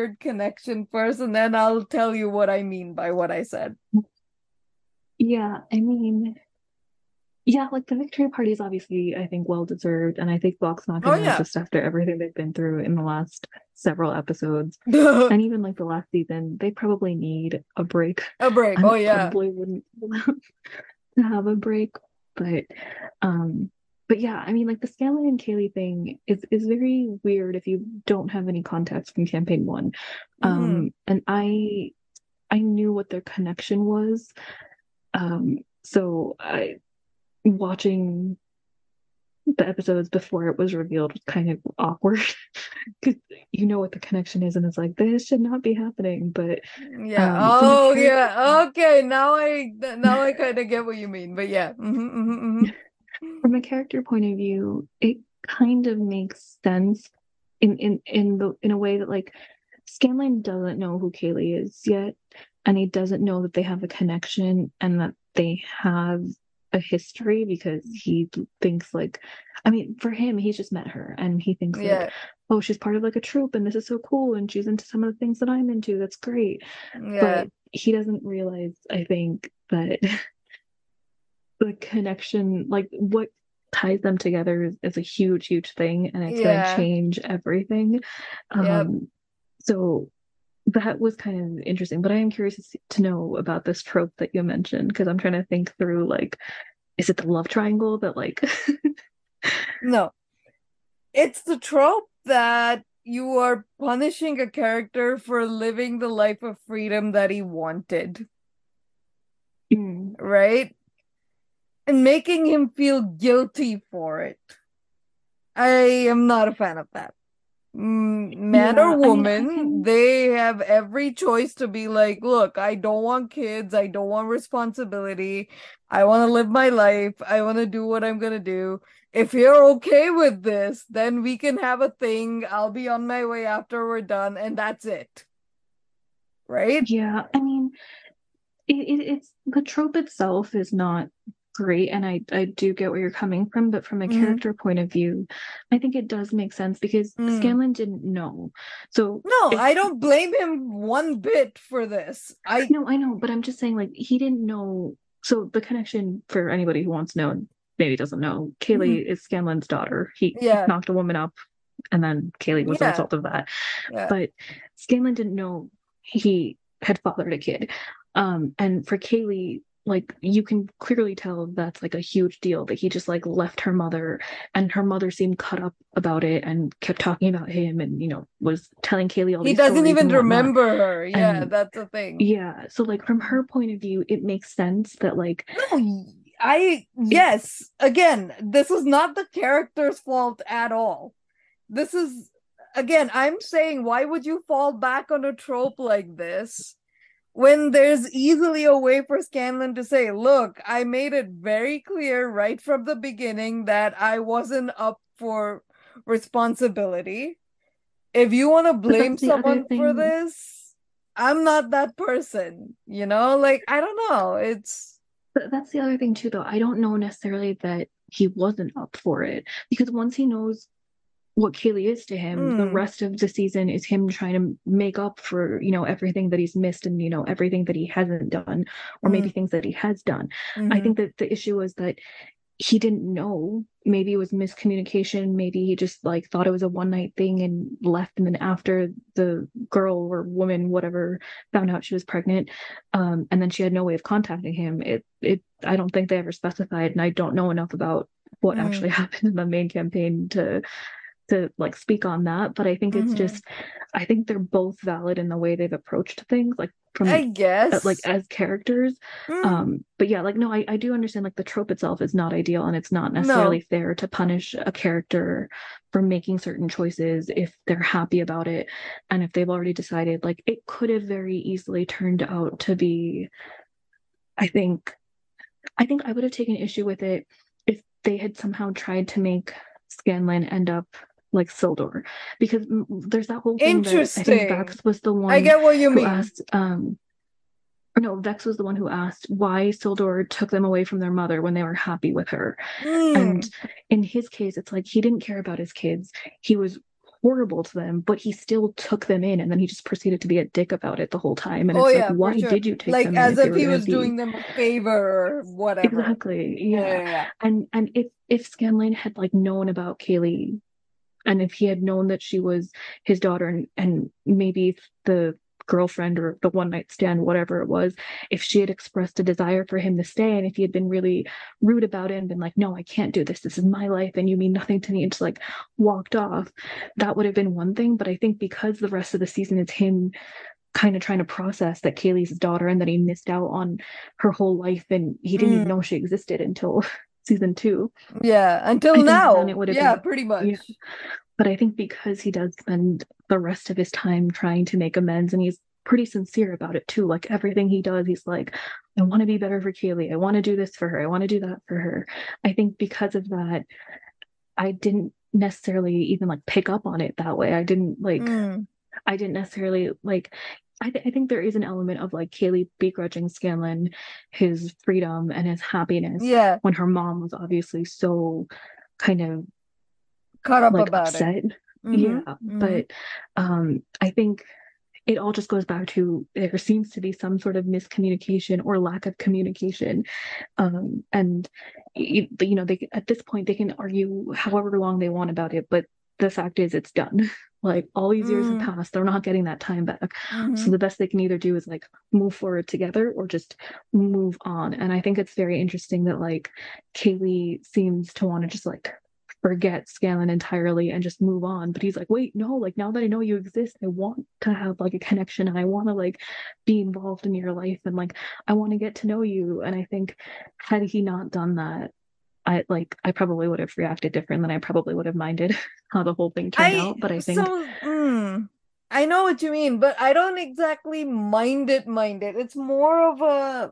Yeah, I mean, yeah, like the victory party is obviously, I think, well deserved. And I think Vox Oh Machina, yeah. just after everything they've been through in the last several episodes, and even like the last season, they probably need a break. A break. And Oh it yeah. probably wouldn't allow to have a break. But um yeah, I mean like the Scanlan and Kaylee thing is very weird if you don't have any context from campaign one. Hmm. And I knew what their connection was. So I watching the episodes before it was revealed was kind of awkward because you know what the connection is, and it's like this should not be happening. But Yeah. from a Oh character yeah. Okay. Now I kind of get what you mean. But yeah. from a character point of view, it kind of makes sense in a way that like Scanlan doesn't know who Kaylee is yet, and he doesn't know that they have a connection and that they have a history because he thinks like, I mean, for him, he's just met her and he thinks like, Yeah. oh, she's part of like a troop and this is so cool and she's into some of the things that I'm into. That's great. Yeah. But he doesn't realize, I think, that the connection, like what ties them together is a huge, huge thing and it's going to Yeah. change everything. Yep. Um, so that was kind of interesting, but I am curious to know about this trope that you mentioned because I'm trying to think through like, is it the love triangle that like, No. It's the trope that you are punishing a character for living the life of freedom that he wanted, mm, right? And making him feel guilty for it. I am not a fan of that. Man or yeah, I mean, I woman, can, they have every choice to be like, look, I don't want kids. I don't want responsibility. I want to live my life. I want to do what I'm going to do. If you're okay with this, then we can have a thing. I'll be on my way after we're done, and that's it. Right? yeah, I mean, it's the trope itself is not great, and I do get where you're coming from, but from a Mm-hmm. character point of view, I think it does make sense because Mm. Scanlan didn't know. So No, if I don't blame him one bit for this. no, I know, but I'm just saying like he didn't know. So the connection for anybody who wants to know and maybe doesn't know, Mhm. Kaylee is Scanlan's daughter. He Yeah, knocked a woman up, and then Kaylee was the yeah, result of that. yeah. But Scanlan didn't know he had fathered a kid. And for Kaylee, like you can clearly tell that's like a huge deal that he just like left her mother and her mother seemed cut up about it and kept talking about him and was telling Kaylee all He these doesn't stories even and whatnot. remember her. Yeah, And that's the thing. yeah, so like from her point of view, it makes sense that like No, it, yes. Again, this is not the character's fault at all. This is, again, I'm saying, why would you fall back on a trope like this when there's easily a way for Scanlan to say, look, I made it very clear right from the beginning that I wasn't up for responsibility. If you want to but blame that's the other someone for thing. this, I'm not that person, you know? Like, I don't know. It's But that's the other thing too, though. I don't know necessarily that he wasn't up for it because once he knows what Kaylee is to him, the mm, rest of the season is him trying to make up for, everything that he's missed and, everything that he hasn't done, or maybe mm, things that he has done. I mm-hmm, think that the issue was that he didn't know. Maybe it was miscommunication. Maybe he just like thought it was a one night thing and left. And then after the girl or woman, whatever, found out she was pregnant, and then she had no way of contacting him. I don't think they ever specified, and I don't know enough about what mm, actually happened in the main campaign to like speak on that, but I think it's mm-hmm. just I think they're both valid in the way they've approached things, like from I like guess. as characters. Mm, But yeah, like no, I do understand like the trope itself is not ideal and it's not necessarily no. fair to punish a character for making certain choices if they're happy about it and if they've already decided. Like it could have very easily turned out to be, I think I would have taken issue with it if they had somehow tried to make Scanlan end up like Sildor, because there's that whole thing that I think Interesting. Vex was the I one get what you who mean. asked, or no, Vex was the one who asked why Sildor took them away from their mother when they were happy with her. And Mm, in his case, it's like he didn't care about his kids. He was horrible to them, but he still took them in, and then he just proceeded to be a dick about it the whole time. And Oh it's like, yeah, for why sure. did you take Like them in as if you if were he going to was be doing them a favor or whatever. exactly, Yeah, yeah. yeah, yeah. And if Scanlan had like known about Kaylee, and if he had known that she was his daughter, and maybe the girlfriend or the one night stand, whatever it was, if she had expressed a desire for him to stay, and if he had been really rude about it and been like, no, I can't do this, this is my life and you mean nothing to me, and just like walked off, that would have been one thing. But I think because the rest of the season is him kind of trying to process that Kaylee's his daughter and that he missed out on her whole life and he didn't even know Mm. she existed until season 2. Yeah, until I think then it now. would have Yeah, been, pretty yeah. much. But I think because he does spend the rest of his time trying to make amends, and he's pretty sincere about it too. Like everything he does, he's like, I want to be better for Kaylee. I want to do this for her. I want to do that for her. I think because of that, I didn't necessarily even like pick up on it that way. Mm. I didn't necessarily like, I think there is an element of like Kaylee begrudging Scanlan his freedom and his happiness Yeah, when her mom was obviously so kind of caught up like about it. upset. Mm-hmm. Yeah, Mm-hmm. but I think it all just goes back to there seems to be some sort of miscommunication or lack of communication. And they at this point they can argue however long they want about it, but the fact is it's done. Like all these years have Mm. passed, they're not getting that time back. So Mm-hmm. the best they can either do is like move forward together or just move on. And I think it's very interesting that like Kaylee seems to want to just like forget Scanlan entirely and just move on. But he's like, wait, no, like now that I know you exist, I want to have like a connection and I want to like be involved in your life and like I want to get to know you. And I think had he not done that, I probably would have reacted different than I probably would have minded how the whole thing turned I out. But I think so I know what you mean, but I don't exactly mind it. It's more of a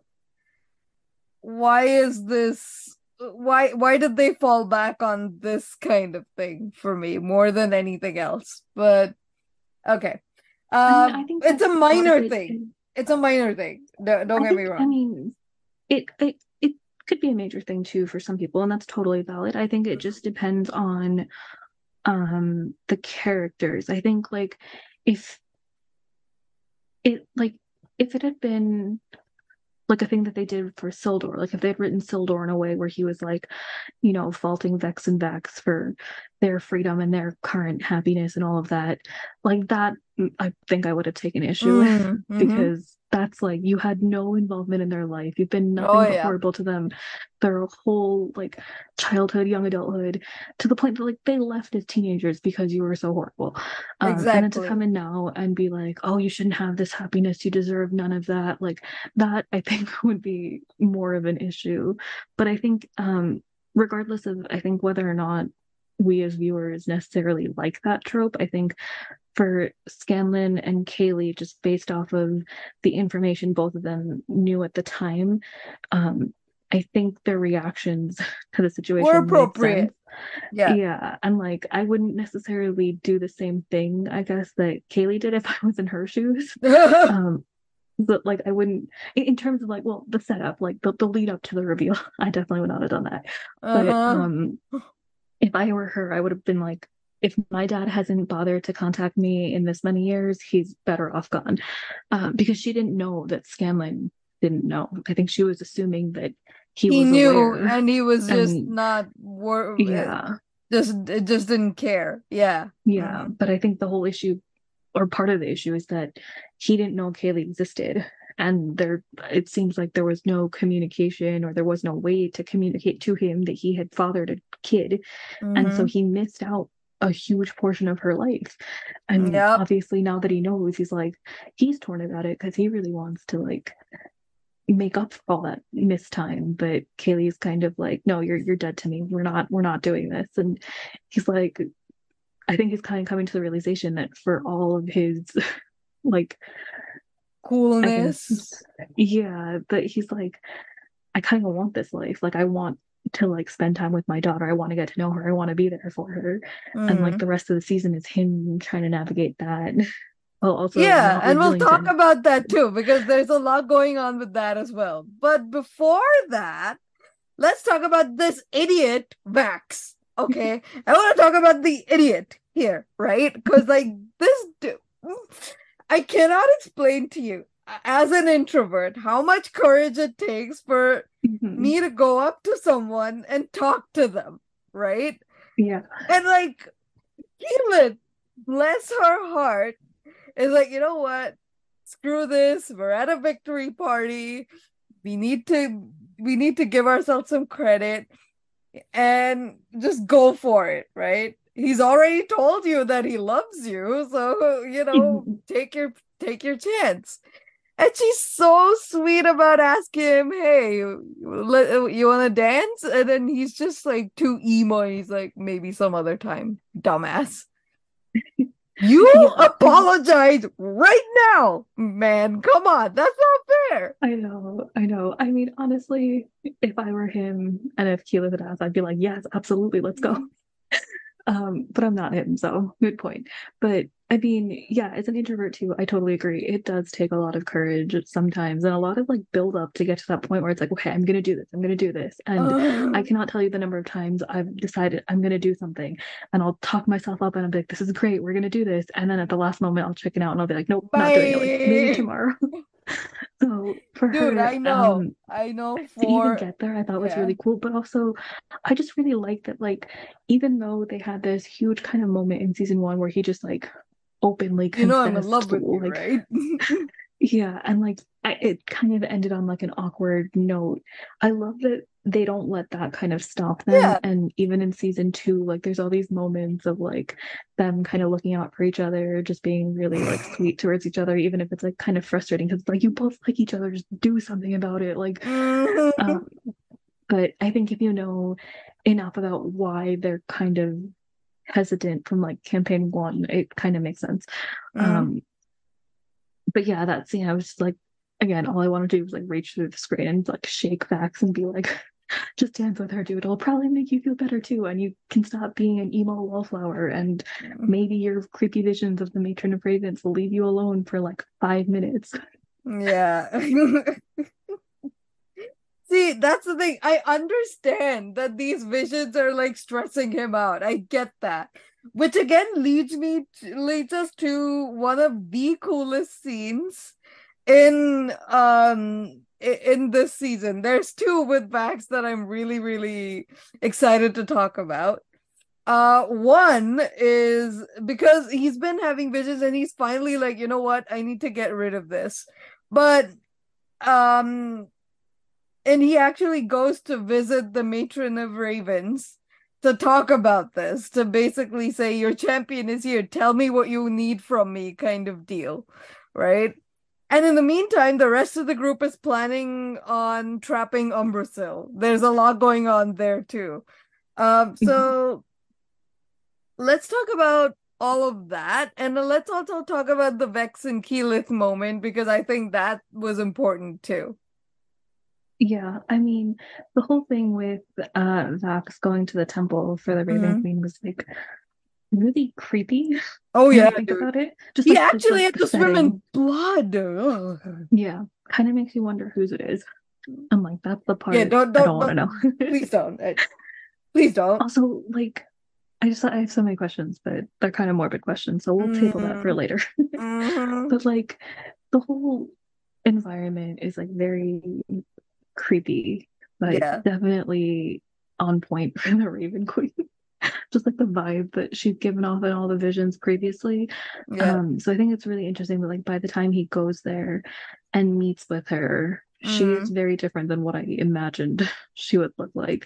why is this why did they fall back on this kind of thing for me more than anything else? But okay. I mean, I think It's that a a lot of minor it thing. is, It's a minor thing. Don't I get me think, I wrong. mean, it could be a major thing too for some people, and that's totally valid. I think it just depends on the characters. I think like if like if it had been like a thing that they did for Sildor, like if they'd written Sildor in a way where he was like, faulting Vex and Vex for their freedom and their current happiness and all of that, like that, I think I would have taken issue with Mm-hmm. because that's like you had no involvement in their life. You've been Oh nothing but yeah. horrible to them their whole like childhood, young adulthood, to the point that like they left as teenagers because you were so horrible. And then to come Exactly. in now and be like, oh, you shouldn't have this happiness, you deserve none of that. Like that I think would be more of an issue. But I think regardless of I think whether or not we as viewers necessarily like that trope, I think for Scanlan and Kaylee, just based off of the information both of them knew at the time, I think their reactions to the We're situation made sense. appropriate. Yeah. Yeah, and like I wouldn't necessarily do the same thing, I guess, that Kaylee did if I was in her shoes. Um, but like I wouldn't in terms of like well the setup like the lead up to the reveal I definitely would not have done that, but Uh-huh. if I were her I would have been like if my dad hasn't bothered to contact me in this many years he's better off gone, because she didn't know that Scanlan didn't know. I think she was assuming that he He was knew aware, and he was just and not yeah, just didn't care. Yeah. yeah, Mm-hmm. but I think the whole issue or part of the issue is that he didn't know Kaylee existed. And there, it seems like there was no communication or there was no way to communicate to him that he had fathered a kid. And so Mm-hmm. he missed out a huge portion of her life. And Yep. obviously, now that he knows, he's like, he's torn about it because he really wants to like make up for all that missed time. But Kaylee's kind of like, no, you're dead to me. We're not doing this. And he's like, I think he's kind of coming to the realization that for all of his like I Coolness. guess yeah, but he's like, I kind of want this life. Like I want to like spend time with my daughter. I want to get to know her. I want to be there for her. And like Mm. the rest of the season is him trying to navigate that while also Yeah, not and we'll revealing to talk him. about that too, because there's a lot going on with that as well. But before that, let's talk about this idiot Vax. Okay. I want to talk about the idiot. here, right? Because like I cannot explain to you as an introvert how much courage it takes for Mhm. me to go up to someone and talk to them, right? Yeah. And like Keelan, bless her heart, is like, you know what? Screw this. We're at a victory party. We need to we need to give ourselves some credit and just go for it, right? He's already told you that he loves you, so Mhm. take your chance. And she's so sweet about asking him, "Hey, you want to dance?" And then he's just like too emo. He's like, "Maybe some other time, dumbass." You Yeah, apologize right now, man. Come on, that's not fair. I know, I know. I mean, honestly, if I were him and if Keela had asked, I'd be like, yes, absolutely, let's go. But I'm not him, so good point. But I mean, yeah, as an introvert too, I totally agree. It does take a lot of courage sometimes and a lot of like build up to get to that point where it's like, okay, I'm gonna do this, I'm gonna do this. And I cannot tell you the number of times I've decided I'm gonna do something and I'll talk myself up and I'll be like, this is great, we're gonna do this. And then at the last moment I'll chicken out and I'll be like, nope, not doing it, like maybe Bye. tomorrow. So for Dude, her, I know to even for get there, I thought was yeah. really cool. But also, I just really liked that, like, even though they had this huge kind of moment in season one where he just like openly You know I'm in love confessed, with you, like, right? yeah, and like it kind of ended on like an awkward note. I love that they don't let that kind of stop them. Yeah. And even in season two, like there's all these moments of like them kind of looking out for each other, just being really like sweet towards each other, even if it's like kind of frustrating because like you both like each other, just do something about it. Like, Mhm. um, but I think if you know enough about why they're kind of hesitant from like campaign one, it kind of makes sense. Mhm. Um, but yeah, that scene, I was just like, again, all I want to do was like reach through the screen and like shake backs and be like, just dance with her, dude. It'll probably make you feel better too. And you can stop being an emo wallflower. And maybe your creepy visions of the matron of ravens will leave you alone for like 5 minutes. Yeah. See, that's the thing. I understand that these visions are like stressing him out. I get that. Which again leads us to one of the coolest scenes in this season. There's two with Vax that I'm really, really excited to talk about. One is because he's been having visions and he's finally like, you know what, I need to get rid of this. But um and he actually goes to visit the matron of ravens to talk about this, to basically say, your champion is here, tell me what you need from me, kind of deal, right? And in the meantime, the rest of the group is planning on trapping Umbrasyl. There's a lot going on there too. So let's talk about all of that, and then let's also talk about the Vex and Keyleth moment because I think that was important too. Yeah, I mean, the whole thing with Vax going to the temple for the Raven Mhm. Queen was like really creepy Oh when yeah, you think dude. about it. Just He like actually like had the to swim setting. in blood. Ugh. Yeah, kind of makes you wonder whose it is. I'm like, that's the Yeah, part I don't want to know. please don't. Please don't. Also, like, I have so many questions, but they're kind of morbid questions, so we'll table that for Mm, later. mhm. But like, the whole environment is like very creepy, but Yeah, definitely on point for the Raven Queen. Just like the vibe that she's given off in all the visions previously. yeah. So I think it's really interesting that like by the time he goes there and meets with her, she is Mm. very different than what I imagined she would look like.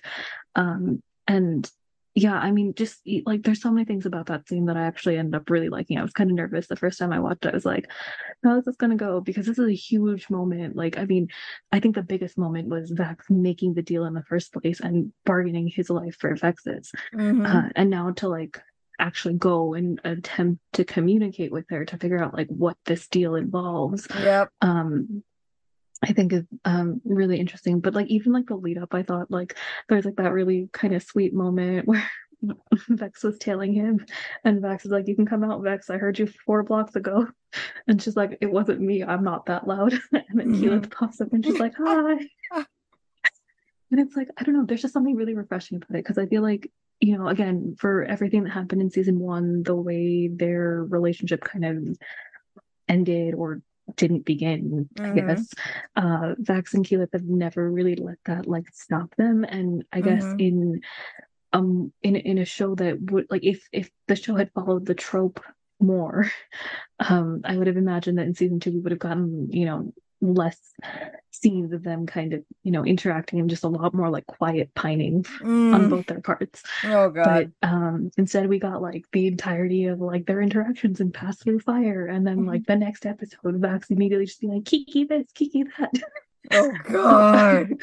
And yeah, I mean, just like there's so many things about that scene that I actually ended up really liking. I was kind of nervous the first time I watched it. I was like, how is this gonna go? Because this is a huge moment. Like, I mean, I think the biggest moment was Vex making the deal in the first place and bargaining his life for Vex's. Mhm. And now to like actually go and attempt to communicate with her to figure out like what this deal involves. Yep. Um, I think is really interesting. But like even like the lead up, I thought like there's like that really kind of sweet moment where Vex was tailing him, and Vex is like, "You can come out, Vex. I heard you 4 blocks ago." And she's like, "It wasn't me. I'm not that loud." And then Mhm. Keyleth pops up and she's like, "Hi." And it's like, I don't know, there's just something really refreshing about it because I feel like again, for everything that happened in season one, the way their relationship kind of ended or didn't begin, I Mm-hmm. guess. Vax and Keyleth have never really let that like stop them. And I guess Mm-hmm. in a show that would like if the show had followed the trope more, I would have imagined that in season two we would have gotten, less scenes of them kind of, interacting and just a lot more like quiet pining on Mm. both their parts. Oh But God. instead we got like the entirety of like their interactions and Pass Through Fire. And then like the next episode, Vax immediately just be like, Kiki this, Kiki that. Oh So God.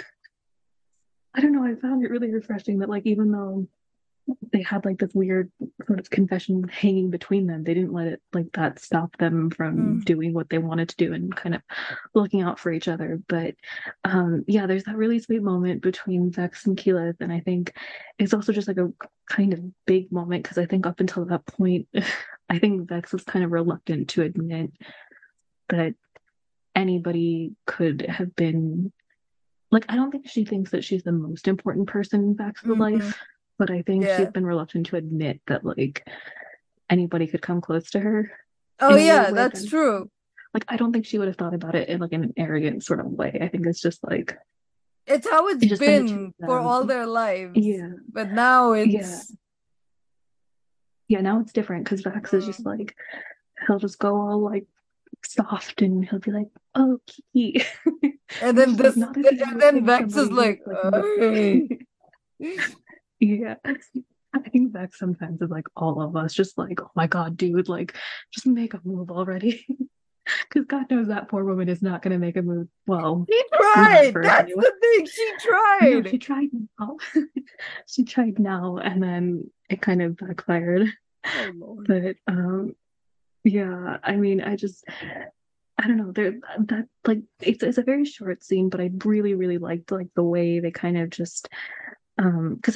I don't know, I found it really refreshing that like even though they had like this weird sort of confession hanging between them. They didn't let it like that stop them from Mm. doing what they wanted to do and kind of looking out for each other. But yeah, there's that really sweet moment between Vex and Keyleth, and I think it's also just like a kind of big moment because I think up until that point, I think Vex was kind of reluctant to admit that anybody could have been like, I don't think she thinks that she's the most important person in Vex's Mm-hmm. life, but I think she's Yeah. been reluctant to admit that like anybody could come close to her Oh in a weird yeah, way. that's But true. like, I don't think she would have thought about it in like an arrogant sort of way. I think it's just like It's how it's it's just been the two been of for all them. their lives. Yeah, But now yeah, it's yeah. Now it's different because Vex is just mm. like he'll just go all like soft and he'll be like, "Oh, Kiki," And which then is like this not as and easy then thing Vex is somebody who's like, like "Hey." yeah. I think Vex sometimes is like all of us, just like, oh my God, dude, like just make a move already. Because God knows that poor woman is not going to make a move. Well, She not at tried. first That's anyway. the thing. She No, tried. she tried now. She tried now, and then it kind of backfired. Oh Lord. But yeah, I mean, I don't know. There that like it's a very short scene, but I really really liked like the way they kind of just because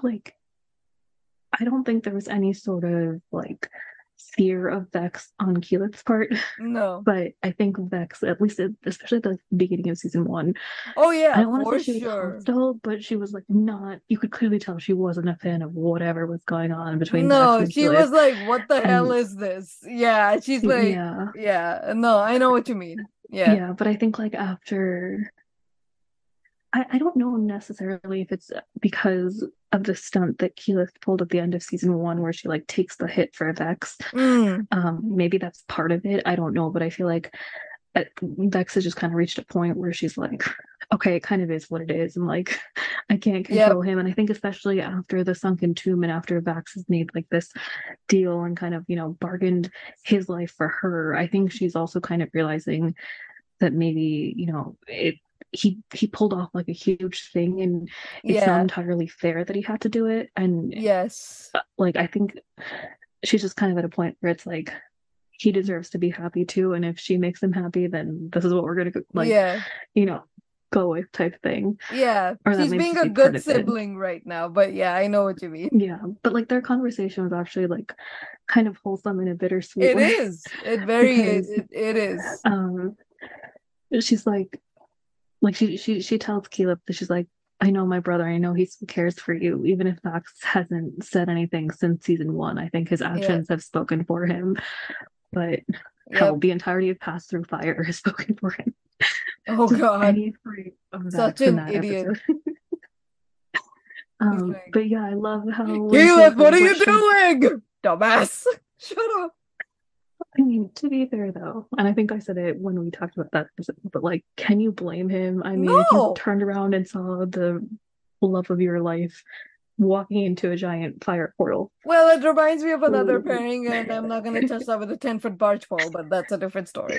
I don't think there was any sort of like fear of Vex on Keelan's part. No. But I think Vex, at least especially at the beginning of season one, Oh I yeah, don't want to say for she was sure. hostile, but she was like not. You could clearly tell she wasn't a fan of whatever was going on between Vex No, and she Keyleth. was like, "What the hell And is this?" Yeah, she's like, yeah, "Yeah, no, I know what you mean." Yeah. yeah. But I think like after I don't know necessarily if it's because of the stunt that Keyleth pulled at the end of season one where she like takes the hit for Vex. Mm, Maybe that's part of it. I don't know, but I feel like Vex has just kind of reached a point where she's like, okay, it kind of is what it is, and like I can't yep. control him. And I think especially after the sunken tomb and after Vex has made like this deal and kind of bargained his life for her, I think she's also kind of realizing that maybe he pulled off like a huge thing and it's not Yeah. entirely fair that he had to do it. And Yes. like I think she's just kind of at a point where it's like he deserves to be happy too, and if she makes him happy then this is what we're gonna like Yeah. you know go with type thing, Yeah. or that She's might being just a be part good of it. sibling right now, but yeah, I know what you mean. Yeah, but like their conversation was actually like kind of wholesome in a bittersweet It way is. It very because it is. um she's like she tells Caleb that she's like, I know my brother, I know he still cares for you, even if Max hasn't said anything since season one. I think his Yeah. actions have spoken for him, but hell, Yep. the entirety of Pass Through Fire has spoken for him. Oh Just God. any frame of Such Max in an that idiot. episode. He's like, But yeah, I love how when Keyleth, Caleb what was are like, you she doing? Dumbass. Shut up. I mean, to be fair though, and I think I said it when we talked about that episode, but like, can you blame him? I mean, if you No. turned around and saw the love of your life walking into a giant fire portal. Well, it reminds me of another I pairing, and I'm not going to touch that with a 10-foot barge pole, but that's a different story.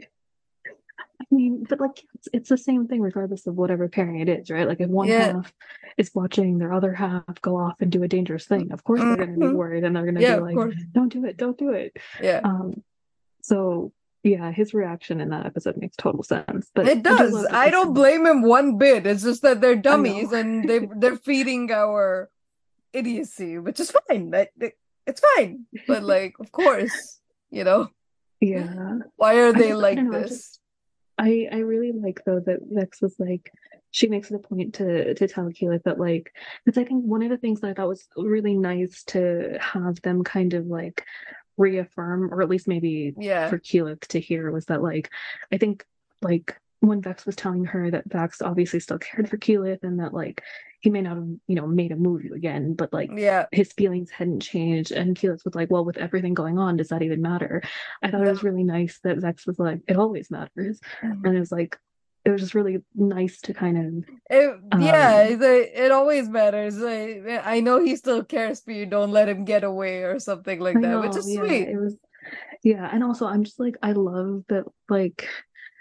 mean, but like it's the same thing regardless of whatever pairing it is, right? Like if one Yeah. half is watching their other half go off and do a dangerous thing, of course they're going to be Mhm. worried and they're going to Yeah, be of like, course. "Don't do it, don't do it." Yeah. So yeah, his reaction in that episode makes total sense. But It I do does. love that I they don't still. blame him one bit. It's just that they're I know. dummies and they're feeding our idiocy, which is fine. It's fine. But like, of course, you know, Yeah. why are I they just I like don't know. this? I really like though that Vex was like, she makes it a point to tell Keyleth that like, because I think one of the things that I thought was really nice to have them kind of like reaffirm, or at least maybe Yeah. for Keyleth to hear, was that like I think like when Vex was telling her that Vex obviously still cared for Keyleth and that like he may not have, made a move again, but like Yeah. his feelings hadn't changed. And Keyleth was like, well, with everything going on, does that even matter? I thought it was No. really nice that Vex was like, it always matters. And it was like, it was just really nice to kind Yeah, of it always matters. I know he still cares for you. Don't let him get away or something like I that, which know, is yeah, sweet. it was, yeah. And also I'm just like, I love that like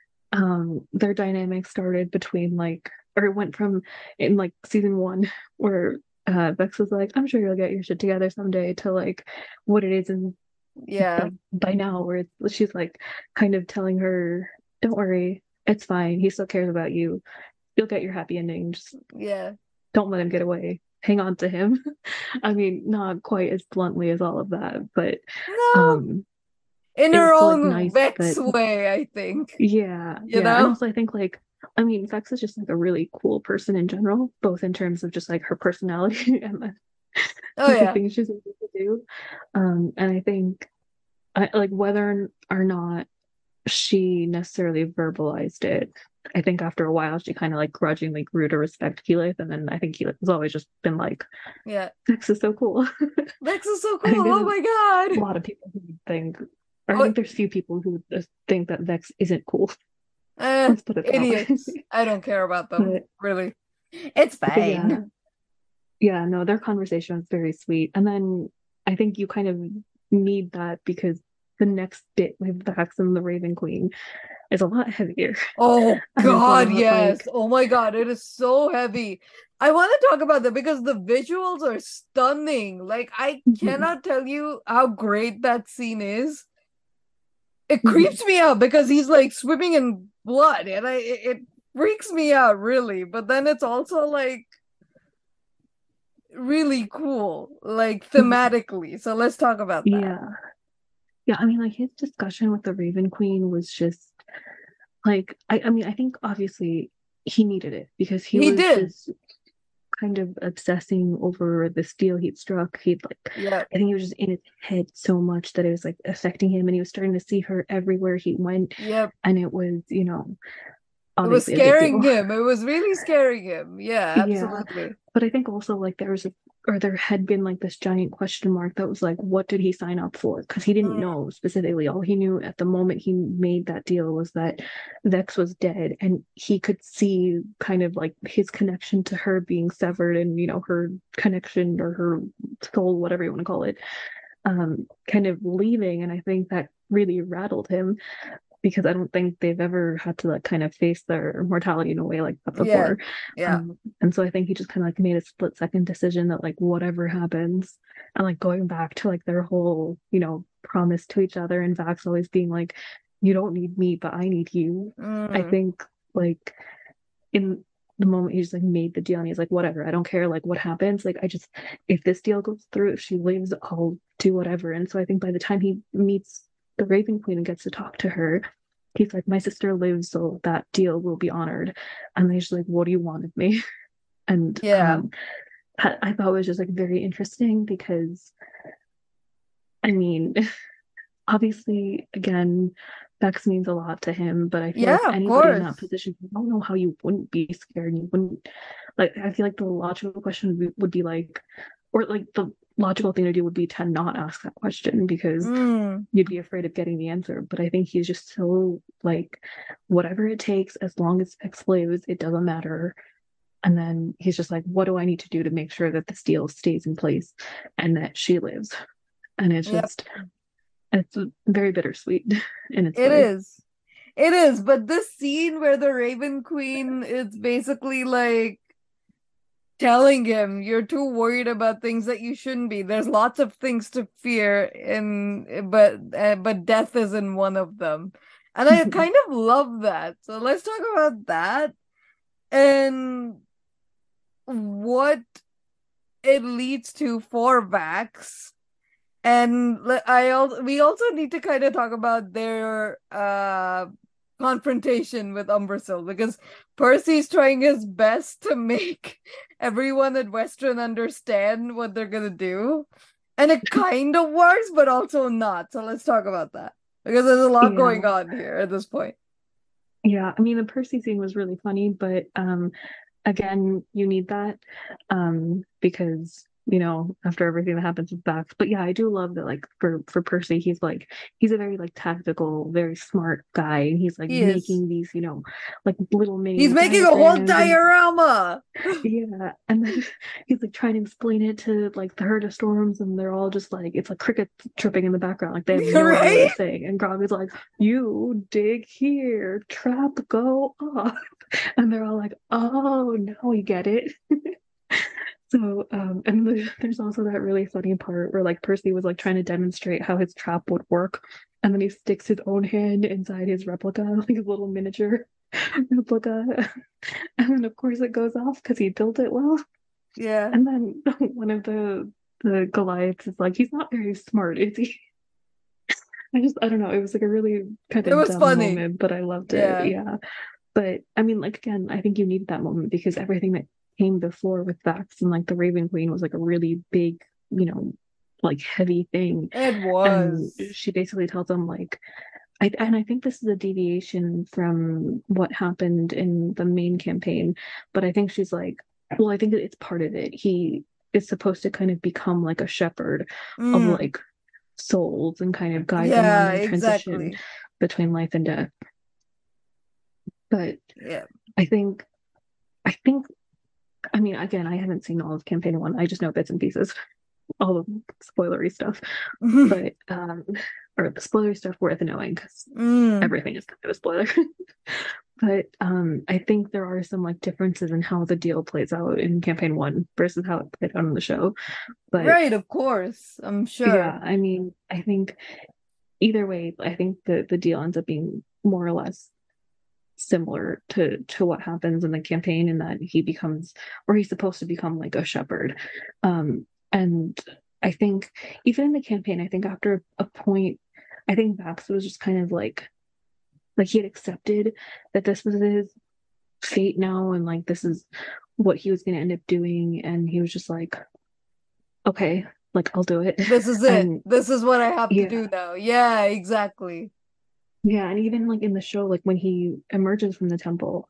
their dynamic started between like, or it went from in like season one where Vex was like, I'm sure you'll get your shit together someday, to like what it is in Yeah. like by now, where she's like kind of telling her, don't worry, it's fine, he still cares about you, you'll get your happy ending, just Yeah. don't let him get away, hang on to him. I mean, not quite as bluntly as all of that, but No, um in it her was still like own nice Vex that, way, I think. yeah, You yeah. And know? also I think like, I mean, Vex is just like a really cool person in general, both in terms of just like her personality and Oh the yeah. things she's able to do. And I think like whether or not she necessarily verbalized it, I think after a while she kind of like grudgingly grew to respect Keyleth. And then I think Keyleth has always just been like, Yeah. Vex is so cool. Vex is so I cool. think Oh there's my a God. lot of people who think, or I Oh, think there's few people who just think that Vex isn't cool. eh, Let's put it that way. idiots. I don't care about them, But really. It's yeah, fine. yeah, no, their conversation was very sweet. And then I think you kind of need that because the next bit with Vax and the Raven Queen is a lot heavier. Oh And it's a God, lot yes. like, Oh my God, it is so heavy. I want to talk about that because the visuals are stunning. Like, I mhm, cannot tell you how great that scene is. It mhm. creeps me out because he's like swimming in blood, and it freaks me out really. But then it's also like really cool, like Mhm. thematically. So let's talk about that. Yeah. Yeah, I mean, like his discussion with the Raven Queen was just like, I mean, I think obviously he needed it because he He was did. just kind of obsessing over this deal he'd struck. He'd like, Yep. I think he was just in his head so much that it was like affecting him, and he was starting to see her everywhere he went, Yep. and it was, It was obviously a big scaring deal. him. It was really scaring him. Yeah, Yeah, absolutely. but I think also like there had been like this giant question mark that was like, what did he sign up for? Because he didn't Mm, know specifically. All he knew at the moment he made that deal was that Vex was dead, and he could see kind of like his connection to her being severed, and her connection or her soul, whatever you want to call it, kind of leaving. And I think that really rattled him because I don't think they've ever had to like kind of face their mortality in a way like that yeah. before. Yeah. And so I think he just kind of like made a split second decision that like whatever happens, and like going back to like their whole, promise to each other, and Vax always being like, you don't need me, but I need you. I Mm, think like in the moment he just like made the deal and he's like, whatever, I don't care like what happens. Like I just, if this deal goes through, if she lives, I'll do whatever. And so I think by the time he meets the Raven Queen and gets to talk to her, he's like, my sister lives, so that deal will be honored. And he's like, what do you want of me? And yeah. I thought it was just like very interesting because I mean, obviously, again, Bex means a lot to him, but I feel like Yeah, of anybody in that course. position, I don't know how you wouldn't be scared. You wouldn't, like, I feel like the logical question would be like, or like the logical thing to do would be to not ask that question because Mm, you'd be afraid of getting the answer. But I think he's just so like, whatever it takes, as long as Bex lives, it doesn't matter. And then he's just like, what do I need to do to make sure that this deal stays in place and that she lives? And yep. it's very bittersweet in its It way. is. It is, but this scene where the Raven Queen is basically like telling him you're too worried about things that you shouldn't be. There's lots of things to fear in but death isn't one of them. And I kind of love that. So let's talk about that and what it leads to for Vax. And we also need to kind of talk about their confrontation with Umbrasyl because Percy's trying his best to make everyone at Western understand what they're gonna do. And it kind of works, but also not. So let's talk about that. Because there's a lot Yeah. going on here at this point. Yeah, I mean the Percy scene was really funny, but again, you need that because after everything that happens with Bax. But yeah, I do love that like for Percy, he's a very like tactical, very smart guy, and he's like He is. making these, like little He's mini making a whole diagrams and diorama. yeah, and then he's like trying to explain it to like the herd of storms, and they're all just like it's like crickets chirping in the background, like they have no idea what Right? he's saying. And Grog is like, "You dig here, trap go off," and they're all like, "Oh, now we get it." So, and there's also that really funny part where like Percy was like trying to demonstrate how his trap would work, and then he sticks his own hand inside his replica, like his little miniature replica, and then of course it goes off because he built it well. Yeah. And then one of the Goliaths is like, he's not very smart, is he? I don't know. It was like a really kind It of was dumb funny. moment, but I loved it. Yeah. Yeah. But I mean, like again, I think you need that moment because everything that came before with Vax and like the Raven Queen was like a really big, like heavy thing. It And was. she basically tells them like I think this is a deviation from what happened in the main campaign, but I think she's like, well, I think that it's part of it. He is supposed to kind of become like a shepherd of Mm. like souls and kind of guide them on Yeah, their transition exactly. between life and death. But Yeah. I think, I think, I mean, again, I haven't seen all of campaign one. I just know bits and pieces, all the spoilery stuff. But or the spoilery stuff worth knowing because Mm. everything is kind of a spoiler. But I think there are some like differences in how the deal plays out in campaign one versus how it played out on the show. But Right, of course. I'm yeah, sure. I mean, I think either way, I think the deal ends up being more or less similar to what happens in the campaign in that he becomes or he's supposed to become like a shepherd. And I think even in the campaign, I think after a point, I think Vax was just kind of like he had accepted that this was his fate now and like this is what he was going to end up doing and he was just like okay, like I'll do it. This is it. And This is what I have to yeah, do now. Yeah, exactly. yeah, and even like in the show like when he emerges from the temple,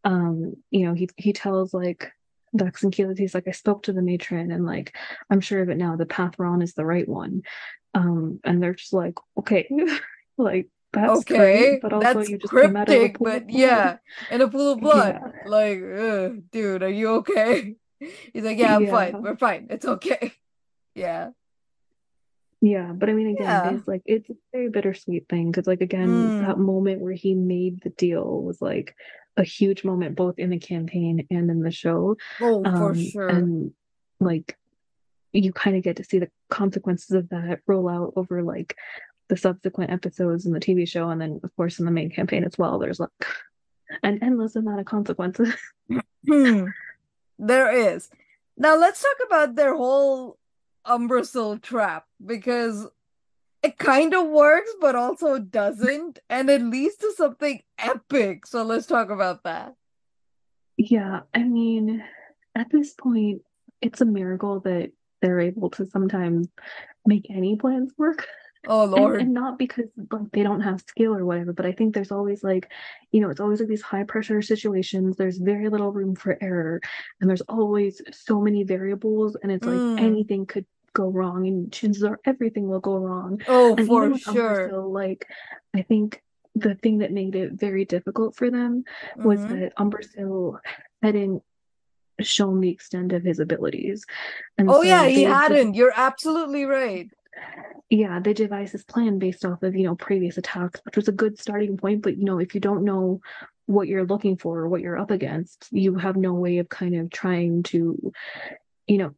he tells like Dax and Keyleth, he's like, I spoke to the matron and like I'm sure of it now, the path we're on is the right one. And they're just like, okay, like that's great, Okay, but also that's you just came out of a cryptic, pool of but blood. yeah, in a pool of blood. Yeah, Like, dude, are you okay? He's like, yeah, I'm fine. yeah, We're fine. It's okay. Yeah. yeah. But I mean, again, it Yeah. is like it's a very bittersweet thing because, like, again, that Mm. moment where he made the deal was like a huge moment both in the campaign and in the show. Oh, for sure. And like you kind of get to see the consequences of that roll out over like the subsequent episodes in the TV show, and then of course in the main campaign as well. There's like an endless amount of consequences. Hmm. There is. Now let's talk about their whole Umbrasyl trap because it kind of works, but also doesn't, and it leads to something epic. So let's talk about that. Yeah, I mean, at this point, it's a miracle that they're able to sometimes make any plans work. Oh And Lord. not because like they don't have skill or whatever, but I think there's always like, it's always like these high pressure situations. There's very little room for error, and there's always so many variables, and it's like Mm. anything could go wrong, and chances are everything will go wrong. Oh, And even for with sure. Umbrasyl, like I think the thing that made it very difficult for them was Hmm. that Umbrasyl hadn't shown the extent of his abilities, and Oh yeah, so he they hadn't. You're absolutely right. yeah, they devised this plan based off of, previous attacks, which was a good starting point. But, if you don't know what you're looking for or what you're up against, you have no way of kind of trying to, you know,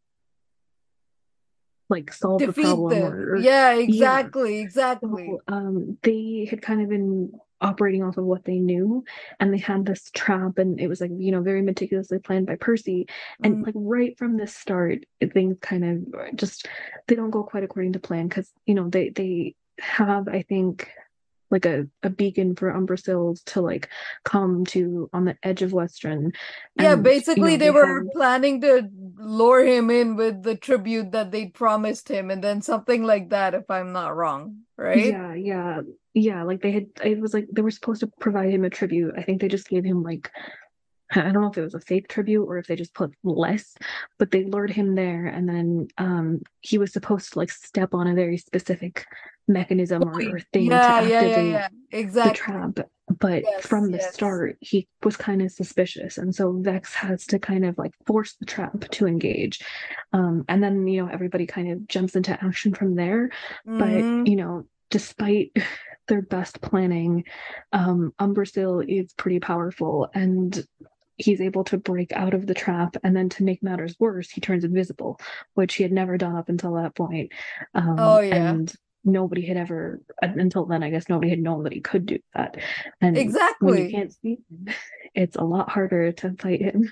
like solve the Defeat problem them. or Yeah, yeah. exactly, exactly. So they had kind of been operating off of what they knew, and they had this trap, and it was like, very meticulously planned by Percy. And Mm. like right from the start, things kind of just they don't go quite according to plan because they have, I think, like a beacon for Umbrasyls to like come to on the edge of Western. Yeah, And basically they they have, were planning to lure him in with the tribute that they'd promised him, and then something like that, if I'm not wrong, right? yeah, yeah, yeah, like they had, it was like they were supposed to provide him a tribute. I think they just gave him like, I don't know if it was a fake tribute or if they just put less, but they lured him there, and then he was supposed to like step on a very specific mechanism or thing to activate Yeah. the Exactly. trap. But Yes, from the yes. start, he was kind of suspicious, and so Vex has to kind of like force the trap to engage. And then everybody kind of jumps into action from there. But Mm-hmm. despite their best planning, Umbrasyl is pretty powerful, and he's able to break out of the trap, and then to make matters worse, he turns invisible, which he had never done up until that point. Oh yeah. And nobody had ever, until then, I guess nobody had known that he could do that. And when you Exactly. can't see him, it's a lot harder to fight him.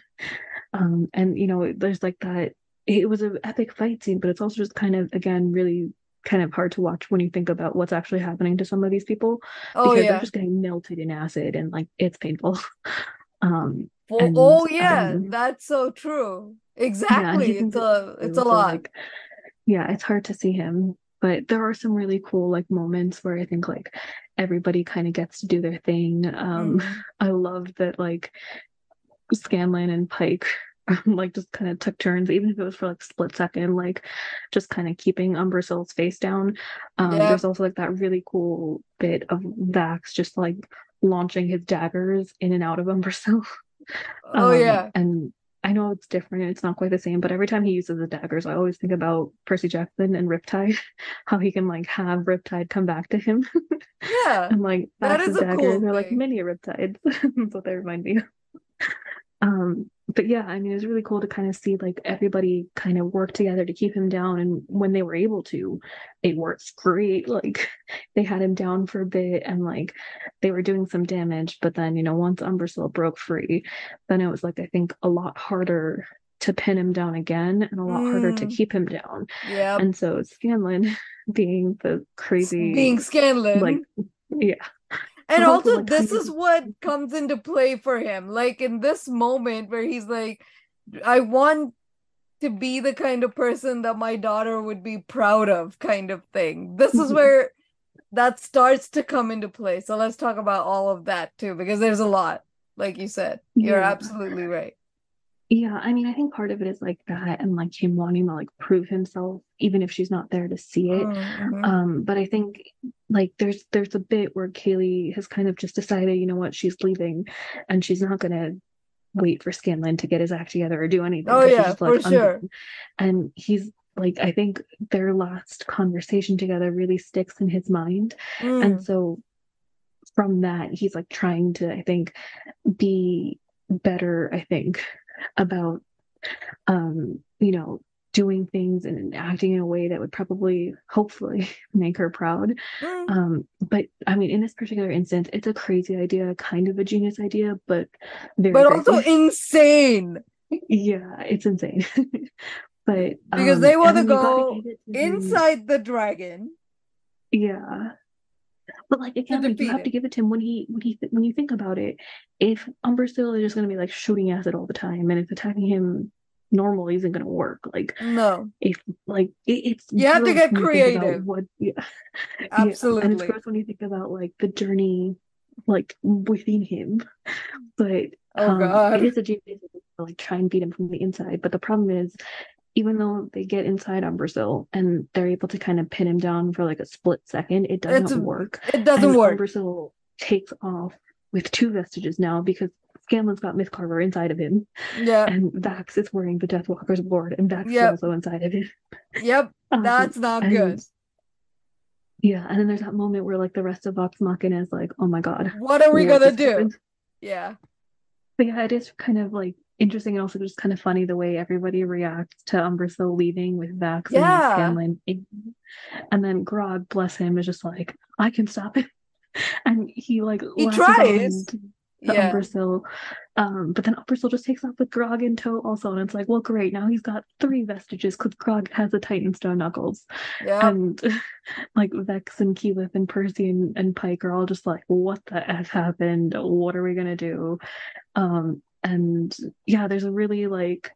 And there's like that. It was an epic fight scene, but it's also just kind of, again, really kind of hard to watch when you think about what's actually happening to some of these people, Oh because they're yeah. just getting melted in acid, and like it's painful. Um, Oh, and oh yeah, that's so true. yeah, and Exactly. he's It's invisible a too, so lot. like yeah, it's hard to see him. But there are some really cool like moments where I think like everybody kind of gets to do their thing. Mm-hmm. I love that like Scanlan and Pike like just kind of took turns, even if it was for like a split second, like just kind of keeping Umbrasyl's face down. There's Yep. also like that really cool bit of Vax just like launching his daggers in and out of Umbrasyl. Oh yeah. And I know it's different, it's not quite the same, but every time he uses the daggers, I always think about Percy Jackson and Riptide, how he can like have Riptide come back to him. Yeah. And like That is Vax's a daggers cool are like thing. mini Riptides. That's what they remind me of. But yeah, I mean, it was really cool to kind of see like everybody kind of work together to keep him down. And when they were able to, it works great. Like they had him down for a bit, and like they were doing some damage. But then, once Umbrasyl broke free, then it was like, I think a lot harder to pin him down again and a lot harder to Mm. keep him down. Yep. And so Scanlan being the Being crazy, like, Scanlan. yeah, And but also also, like this kind of, is what comes into play for him. Like in this moment where he's like, I want to be the kind of person that my daughter would be proud of, kind of thing. This is where that starts to come into play. So let's talk about all of that too, because there's a lot, like you said. You're yeah. absolutely right. Yeah, I mean, I think part of it is like that and like him wanting to like prove himself, even if she's not there to see it. Mm-hmm. But I think like there's a bit where Kaylee has kind of just decided, you know what, she's leaving, and she's not gonna wait for Scanlan to get his act together or do anything, Oh because she's yeah, just like, for I'm sure. done. And he's like, I think their last conversation together really sticks in his mind. And Mm. so from that, he's like trying to, I think, be better, I think, about doing things and acting in a way that would probably, hopefully, make her proud. Mm. But I mean, in this particular instance, it's a crazy idea, kind of a genius idea, but very But also crazy. insane Yeah, it's insane. But because they want and to then you got to go give it to him. inside the dragon Yeah, but like to again, like you defeat have to him. give it to him when you think about it. If Umbrasyl is just going to be like shooting acid all the time, and it's attacking him normally isn't going to work. Like No, if like it's you have to gross get when you think about creative. what, yeah, yeah, and it's Absolutely. gross when you think about like the journey like within him. But Oh it God. is a genius to like try and beat him from the inside. But the problem is, even though they get inside Umbrasyl and they're able to kind of pin him down for like a split second, it It's doesn't work. it doesn't And work. Umbrasyl takes off with two vestiges now, because Scanlan's got Myth Carver inside of him, Yeah. and Vax is wearing the Deathwalker's ward, and Vax is Yep. also inside of him. Yep. That's not And good. yeah, and then there's that moment where like the rest of Vox Machina is like, oh my god, What are we what gonna just do? happened? Yeah. But yeah, it is kind of like interesting and also just kind of funny the way everybody reacts to Umbrasyl leaving with Vax and Yeah. Scanlan. And then Grog, bless him, is just like, I can stop it. And he like He latches tries. on. to Yeah. Umbrasyl. But then Umbrasyl just takes off with Grog in tow also, and it's like, well, great, now he's got 3 vestiges because Grog has the Titanstone knuckles. Yep. And like Vex and Keyleth and Percy and Pike are all just like, what the F happened? What are we gonna do? And yeah, there's a really like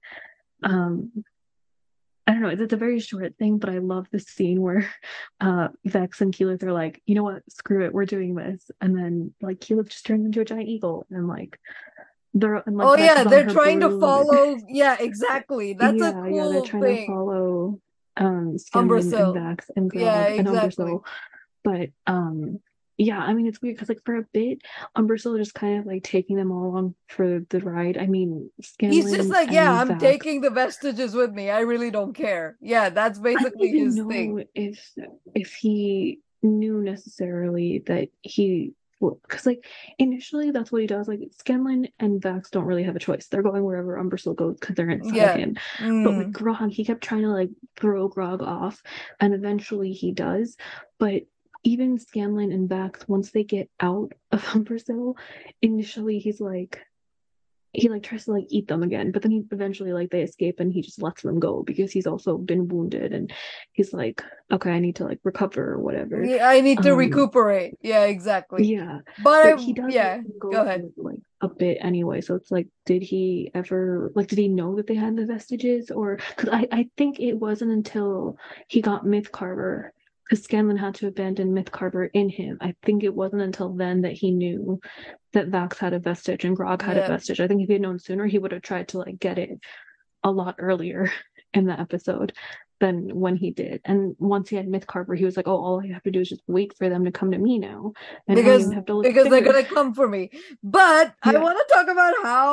I don't know, it's a very short thing, but I love the scene where Vex and Keyleth are like, you know what, screw it, we're doing this. And then like Keyleth just turns into a giant eagle and like Oh Vex yeah, is on they're her trying to broom. follow. Yeah, exactly. That's a Yeah, they're cool trying to thing. follow Scanlan and Umbrasyl. Vex and Yeah, Grog and exactly. Umbrasyl. But yeah, I mean it's weird because like for a bit, Umbrasyl just kind of like taking them all along for the ride. I mean, He's just Scanlan like, yeah, and I'm Vex. taking the vestiges with me. I really don't care. Yeah, that's I don't basically even his thing. know if he knew necessarily that he because like initially that's what he does. Like Scanlan and Vax don't really have a choice. They're going wherever Umbrasyl goes because they're inside Yeah. him. But with Mm. Grog, he kept trying to like throw Grog off, and eventually he does. But even Scanlan and Vax, once they get out of Umbrasyl, initially he's like he like tries to like eat them again, but then he eventually like they escape and he just lets them go because he's also been wounded and he's like, okay, I need to like recover or whatever. Yeah, I need to Um, recuperate. Yeah, exactly. yeah, But but he does let yeah, them go go ahead. for like a bit anyway. So it's like, did he ever like did he know that they had the vestiges or because I think it wasn't until he got Mythcarver because Scanlan had to abandon Mythcarver in him. I think it wasn't until then that he knew that Vax had a vestige and Grog had a Yeah. vestige. I think if he had known sooner, he would have tried to like get it a lot earlier in the episode than when he did. And once he had Mythcarver, he was like, "Oh, all I have to do is just wait for them to come to me now, and I don't because even have to lift a because they're finger." gonna come for me. But I Yeah, want to talk about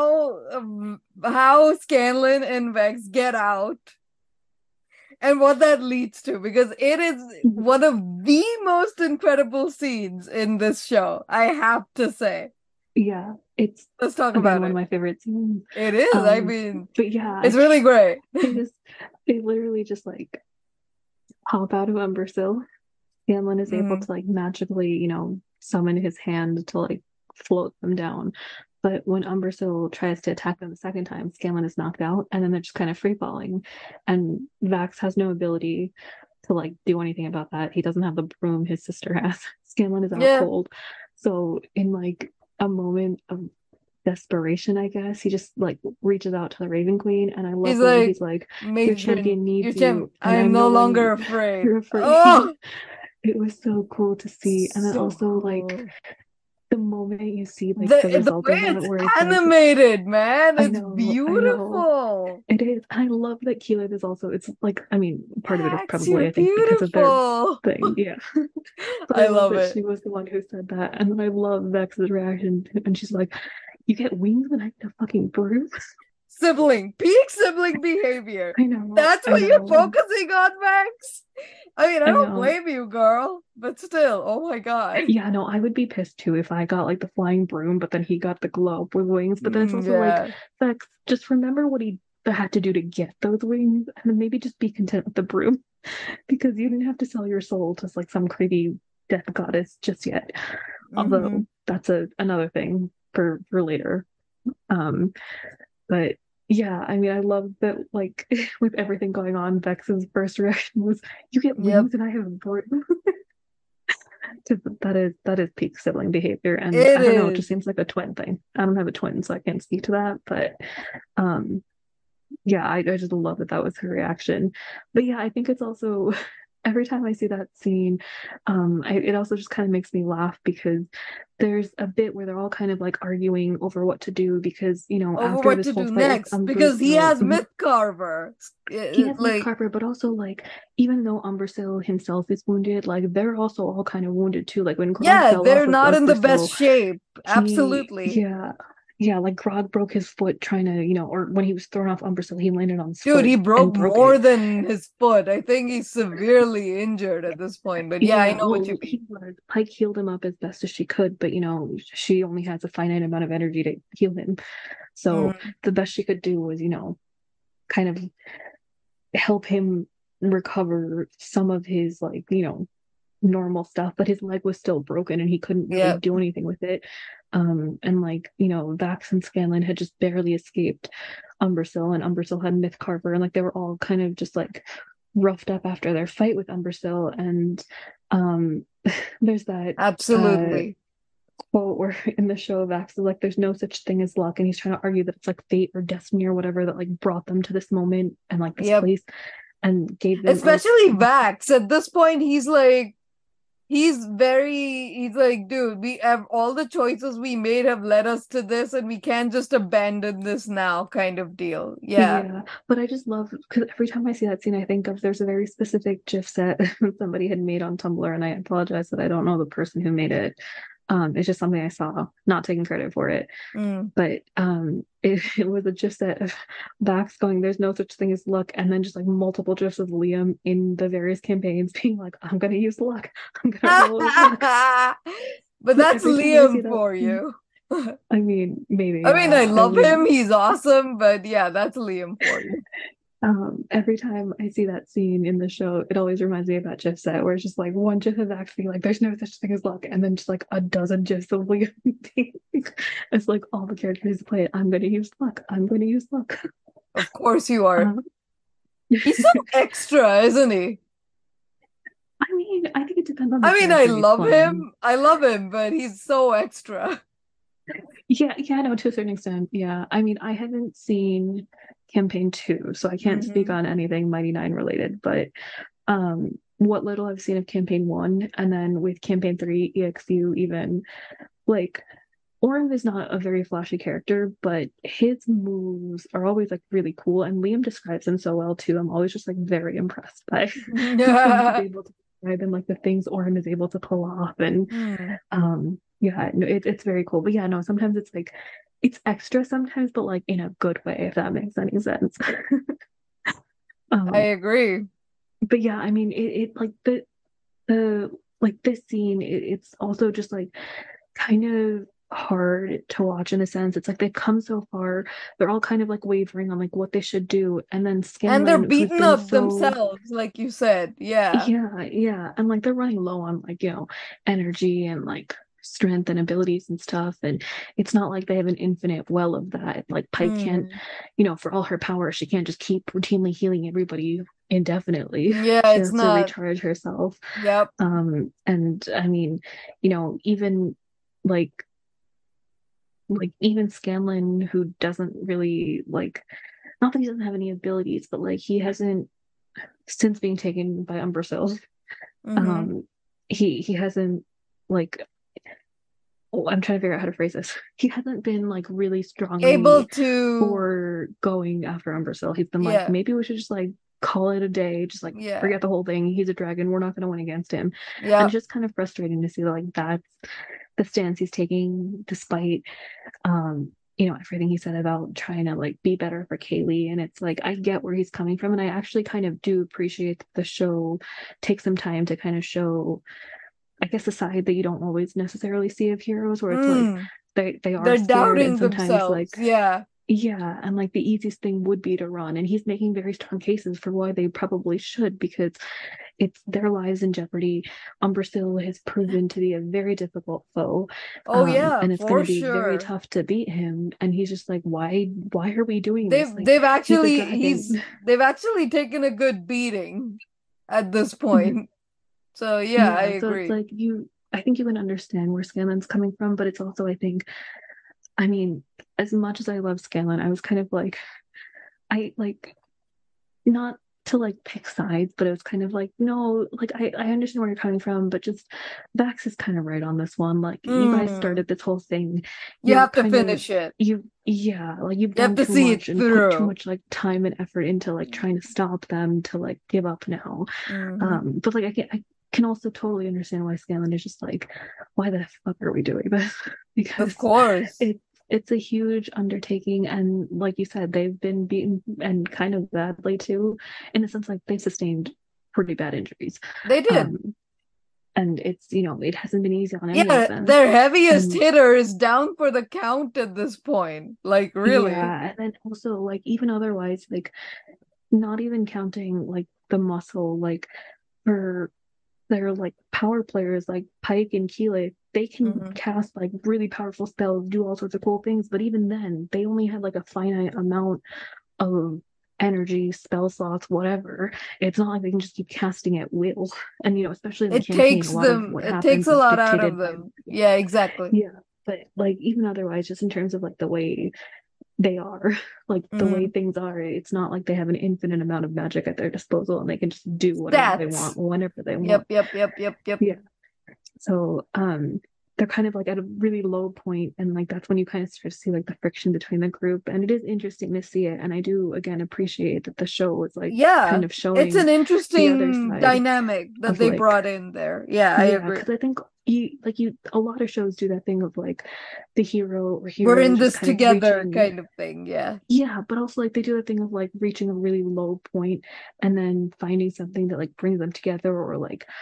how Scanlan and Vex get out and what that leads to, because it is one of the most incredible scenes in this show. I have to say. yeah. It's Let's talk again about one of it. my favorite scenes. It is. I Um, mean, but yeah, it's really great. they just they literally just like pop out of Umbersill. Scanlan is able Mm. to like magically, summon his hand to like float them down. But when Umbersill tries to attack them the second time, Scanlan is knocked out, and then they're just kind of free falling. And Vax has no ability to like do anything about that. He doesn't have the broom his sister has. Scanlan is out Yeah. cold. So in like a moment of desperation, I guess, he just like reaches out to the Raven Queen, and I love He's the way like, he's like, "Your matron, champion your needs champ. you, and I'm I'm no no longer longer afraid. you're afraid." Oh, It was so cool to see. And then so also like cool. the moment you see like the The result way of that it's where it's like animated, man, I it's know, I know. beautiful. It is. I love that Keelan is also it's like I mean, part of it is Max, you're probably I think because of their beautiful. thing. Yeah. But I I love love that it. she was the one who said that. And then I love Vex's reaction and she's like, "You get wings and I get a fucking broom." Peak sibling behavior. I know, That's I what you're know. focusing on, Max. I mean, I I don't know. blame you, girl, but still, oh my god. Yeah, no, I would be pissed too if I got like the flying broom, but then he got the globe with wings. But then it's also like, Yeah. Vex, just remember what he had to do to get those wings, and then maybe just be content with the broom because you didn't have to sell your soul to like some crazy death goddess just yet. Mm-hmm. Although that's another thing for later. Um, but yeah, I mean, I love that like with everything going on, Vex's first reaction was, "You get Yep. wings and I have a broom." That is peak sibling behavior, and It I don't know, it is. just seems like a twin thing. I don't have a twin, so I can't speak to that, but um yeah, I just love that was her reaction. But yeah, I think it's also every time I see that scene, it also just kind of makes me laugh because there's a bit where they're all kind of like arguing over what to do because Over after what this to whole do fight with next because he Umbrasyl, has Myth Carver. he has Myth Like, Carver, but also like even though Umbrasyl himself is wounded, like they're also all kind of wounded too. Like when Grog yeah, fell off they're of not in the best Umbrasyl, shape. he Absolutely. yeah, like Grog broke his foot trying to, or when he was thrown off Umbrasyl, he landed on his Dude, foot he and broke broke more it. than his foot. I think he's severely injured at this point. But yeah, I Yeah, know what you well, mean. he was. Pike healed him up as best as she could, but she only has a finite amount of energy to heal him. So Mm. the best she could do was, kind of help him recover some of his like, normal stuff, but his leg was still broken and he couldn't really Yep. do anything with it. And like, you know, Vax and Scanlan had just barely escaped Umbrasyl, and Umbrasyl had Mythcarver, and like they were all kind of just like roughed up after their fight with Umbrasyl. And there's that Absolutely. quote where in the show Vax is like, there's no such thing as luck, and he's trying to argue that it's like fate or destiny or whatever that like brought them to this moment and like this Yep. place and gave them Especially Vax. At this point, he's like, he's like, dude, we have all the choices we made have led us to this, and we can't just abandon this now, kind of deal. Yeah. yeah, but I just love because every time I see that scene, I think of there's a very specific GIF set somebody had made on Tumblr, and I apologize that I don't know the person who made it. It's just something I saw, not taking credit for it. Mm. But it was a GIF set of Vax going, "There's no such thing as luck," and then just like multiple GIFs of Liam in the various campaigns being like, "I'm gonna use luck. I'm gonna roll with luck." But So that's every time I see Liam that for scene, you. I mean, maybe I mean, yeah. I I love mean, him. He's awesome. But yeah, that's Liam for you. every time I see that scene in the show, it always reminds me of that GIF set where it's just like one GIF of Vax being like, "There's no such thing as luck," and then just like a dozen GIFs of Liam being, it's like all the characters play it. I'm gonna use luck. I'm gonna use luck. Of course you are. Um, He's so extra, isn't he? I mean, I think it depends on the I mean, I character he's love playing. him. I love him, but he's so extra. Yeah, no, to a certain extent. Yeah. I mean, I haven't seen campaign two, so I can't speak Hmm. on anything Mighty Nine related, but what little I've seen of campaign one, and then with campaign three, EXU even, like Orm is not a very flashy character, but his moves are always like really cool, and Liam describes him so well too. I'm always just like very impressed by the things he's able to describe and like the things Orm is able to pull off. And Hmm. yeah, no, it's very cool. But yeah, no, sometimes it's like it's extra sometimes, but like in a good way, if that makes any sense. I um, agree. but yeah, I mean it like the like this scene, it's also just like kind of hard to watch in a sense. It's like they've come so far, they're all kind of like wavering on like what they should do, and then And they're Scanlan, who's beating been up so themselves, like you said. Yeah. yeah, and like they're running low on like, you know, energy and like strength and abilities and stuff, and it's not like they have an infinite well of that. Like Pike can't, Hmm. you know, for all her power, she can't just keep routinely healing everybody indefinitely. Yeah, She it's has to not. recharge herself. Yep. And I mean, you know, even like even Scanlan, who doesn't really like, not that he doesn't have any abilities, but like he hasn't, since being taken by Umbrasyl, Hmm. um he hasn't like, oh, I'm trying to figure out how to phrase this. He hasn't been like really Able strongly to. for going after Umbrasyl. He's been like, Yeah. maybe we should just like call it a day, just like Yeah. forget the whole thing. He's a dragon. We're not going to win against him. And it's Yep. just kind of frustrating to see like that's the stance he's taking, despite you know, everything he said about trying to like be better for Kaylee. And it's like I get where he's coming from, and I actually kind of do appreciate that the show take some time to kind of show, I guess, the side that you don't always necessarily see of heroes, where it's like Mm. they are They're scared, and doubting sometimes themselves. like Yeah. yeah, and like the easiest thing would be to run, and he's making very strong cases for why they probably should, because it's their lives in jeopardy. Umbrasyl has proven to be a very difficult foe, Oh yeah, and it's going for to be very sure. tough to beat him. And he's just like, why are we doing They've this? Like, they've he's a actually dragon. he's they've actually taken a good beating at this point. So yeah, I Yeah, so it's agree. like you. I think you can understand where Scanlan's coming from, but it's also, I think, I mean, as much as I love Scanlan, I was kind of like, I like not to like pick sides, but it was kind of like, no, like I understand where you're coming from, but just Vax is kind of right on this one. Like you guys Mm. started this whole thing. You You're have to kind of finish it. yeah, like you've You have done to too see much it and put too through. much like time and effort into like trying to stop them to like give up now. Hmm. But like I can also totally understand why Scanlan is just like, why the fuck are we doing this? Of Because course. it's a huge undertaking, and like you said, they've been beaten and kind of badly too, in a sense like they've sustained pretty bad injuries. They did. Um, and it's, you know, it hasn't been easy on any of Yeah, them. their heaviest And hitter is down for the count at this point. Like really. yeah, and then also like even otherwise, like not even counting like the muscle, like for they're like power players like Pike and Keeler. They can Hmm. cast like really powerful spells, do all sorts of cool things, but even then, they only have like a finite amount of energy, spell slots, whatever. It's not like they can just keep casting at will. And especially in the campaign, a lot of what It takes happens a is lot out dictated of by them. Yeah, exactly. yeah. But like even otherwise, just in terms of like the way they are, like the way Hmm. things are, it's not like they have an infinite amount of magic at their disposal and they can just do whatever they Stats. want whenever they Yep, want. yep, yep, yep, yep. Yeah. So they're kind of like at a really low point, and like that's when you kind of start to see like the friction between the group. And it is interesting to see it. And I do again appreciate that the show was like Yeah, kind of it's showing an the other interesting side dynamic that of they like brought in there. Yeah, I yeah, agree. because I think you a lot of shows do that thing of like the hero or We're heroes in just this kind of together reaching kind of thing. Yeah. yeah, but also like they do the thing of like reaching a really low point and then finding something that like brings them together or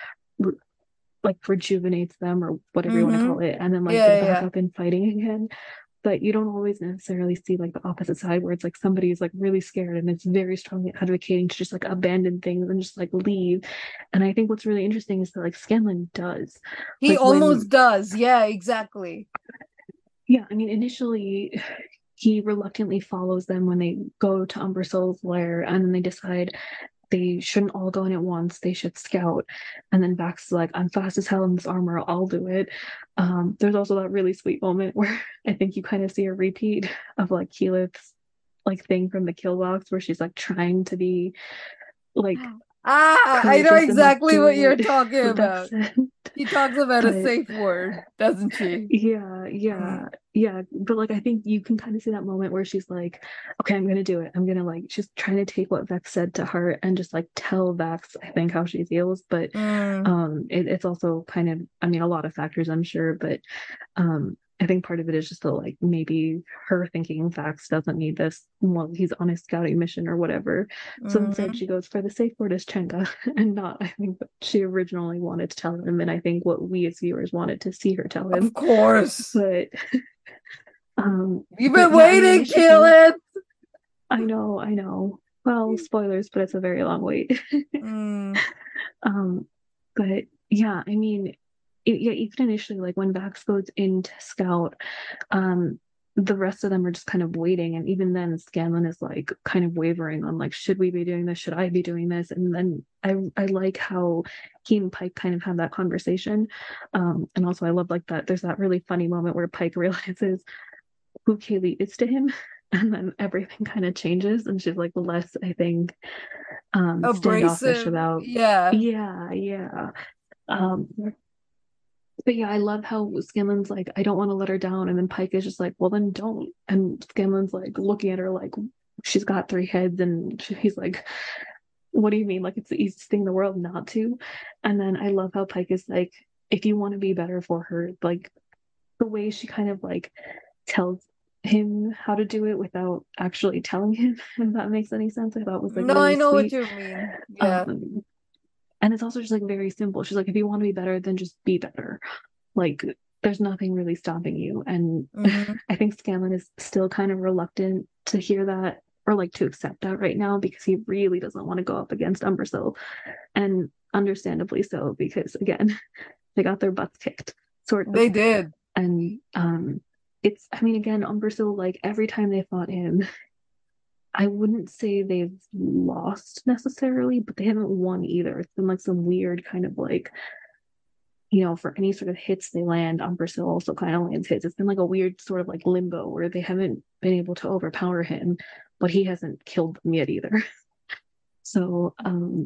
like rejuvenates them or whatever you want to Mm-hmm. call it, and then like Yeah, they're yeah, back yeah. up and fighting again. But you don't always necessarily see like the opposite side where it's like somebody is like really scared and it's very strongly advocating to just like abandon things and just like leave. And I think what's really interesting is that like Scanlan does He like when almost does. Yeah, exactly. yeah, I mean initially he reluctantly follows them when they go to Umbersol's lair and then they decide they shouldn't all go in at once. They should scout. And then Vax is like, I'm fast as hell in this armor. I'll do it. There's also that really sweet moment where I think you kind of see a repeat of like Keyleth's like thing from the kill box where she's like trying to be like Ah, I know courageous and like exactly what do you're what talking Vex about. said. She talks about a But safe word, doesn't she? yeah, Mm. yeah. But like I think you can kind of see that moment where she's like, okay, I'm gonna do it. I'm gonna like she's trying to take what Vex said to heart and just like tell Vex, I think, how she feels. But Mm. it's also kind of I mean a lot of factors I'm sure, but I think part of it is just the like maybe her thinking Vax doesn't need this while he's on a scouting mission or whatever. So instead Mm. she goes for the safe word is Chenga and not I think what she originally wanted to tell him and I think what we as viewers wanted to see her tell Of him. course. But You've but been yeah, I mean waiting, initially kill it. I know. Well, spoilers, but it's a very long wait. Mm. um but yeah, I mean yeah, even initially like when Vax goes into Scout, um the rest of them are just kind of waiting and even then Scanlan is like kind of wavering on like should we be doing this, should I be doing this, and then I like how he and Pike kind of have that conversation, and also I love like that there's that really funny moment where Pike realizes who Kaylee is to him and then everything kind of changes and she's like less I think standoffish Abrasive. about Yeah. yeah um but yeah, I love how Scanlan's like, I don't want to let her down. And then Pike is just like, well, then don't. And Scanlan's like looking at her like she's got three heads. And he's like, what do you mean? Like, it's the easiest thing in the world not to. And then I love how Pike is like, if you want to be better for her, like the way she kind of like tells him how to do it without actually telling him, if that makes any sense, I thought was like No, I really know what sweet. you mean. Yeah. Um, and it's also just like very simple. She's like, if you want to be better, then just be better. Like there's nothing really stopping you. And Hmm. I think Scanlan is still kind of reluctant to hear that or like to accept that right now because he really doesn't want to go up against Umbrasyl. And understandably so, because again, they got their butts kicked, sort of. They did. And it's I mean again, Umbrasyl, like every time they fought him, I wouldn't say they've lost necessarily, but they haven't won either. It's been like some weird kind of like for any sort of hits they land, Umbrasyl also kind of lands hits. It's been like a weird sort of like limbo where they haven't been able to overpower him, but he hasn't killed them yet either. So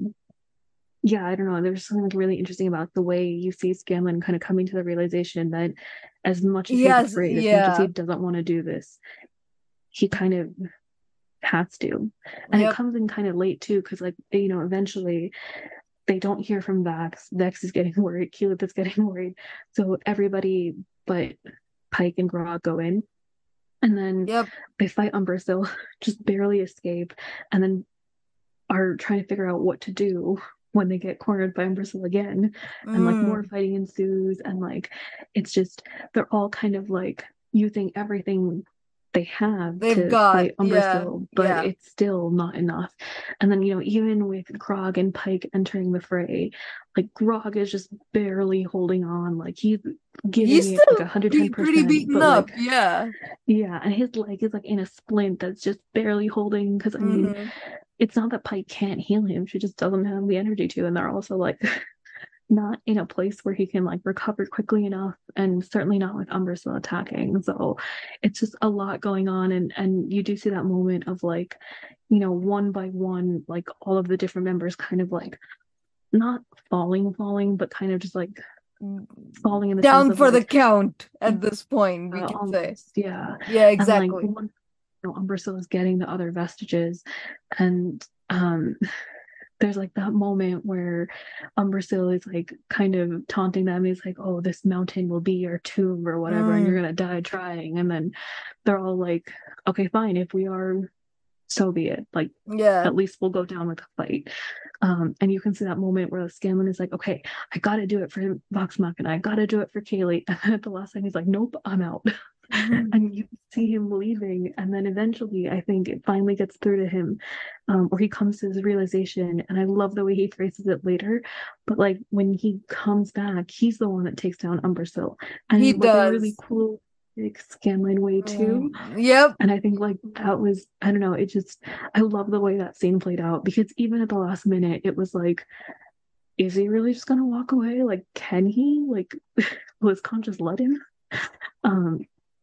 yeah, I don't know. There's something like really interesting about the way you see Scanlan kind of coming to the realization that as much as he's Yes, afraid, as much as he yeah. doesn't want to do this, he kind of has to. And it Yep. comes in kind of late too, because like, eventually they don't hear from Vax. Vex is getting worried. Keyleth is getting worried. So everybody but Pike and Grog go in. And then Yep. they fight Umbrasyl, just barely escape, and then are trying to figure out what to do when they get cornered by Umbrasyl again. And like more Mm. fighting ensues. And like it's just they're all kind of like using everything they have they've to got. fight Yeah, Umbrasyl, but yeah. it's still not enough. And then, even with Grog and Pike entering the fray, like Grog is just barely holding on. Like he's He's giving it like still pretty 110%, beaten but up. like, Yeah. yeah, and his leg is like in a splint that's just barely holding. Because I mean, Hmm. it's not that Pike can't heal him; she just doesn't have the energy to. And they're also like not in a place where he can like recover quickly enough, and certainly not with Umbrasyl attacking. So it's just a lot going on, and you do see that moment of like, one by one, like all of the different members kind of like not falling, but kind of just like falling in the sense Down of for the like count at this point, we can say. almost, yeah. Yeah, And like exactly. one, Umbrasyl is getting the other vestiges, and there's like that moment where Umbrasyl is like kind of taunting them. He's like, "Oh, this mountain will be your tomb or whatever, and you're Mm, gonna die trying." And then they're all like, "Okay, fine. If we are, so be it. Like, yeah. at least we'll go down with a fight." And you can see that moment where the Scanlan is like, "Okay, I gotta do it for Vox Machina. I gotta do it for Kaylee." And then at the last time, he's like, "Nope, I'm out." Mhm. And you see him leaving, and then eventually I think it finally gets through to him, or he comes to his realization. And I love the way he phrases it later, but like when he comes back, he's the one that takes down Umbrasyl, He and like a really does. cool like Scanlan way too. Yep. And I think like that was, I don't know, it just, I love the way that scene played out, because even at the last minute it was like, is he really just gonna walk away? Like, can he, like, will his conscience let him? um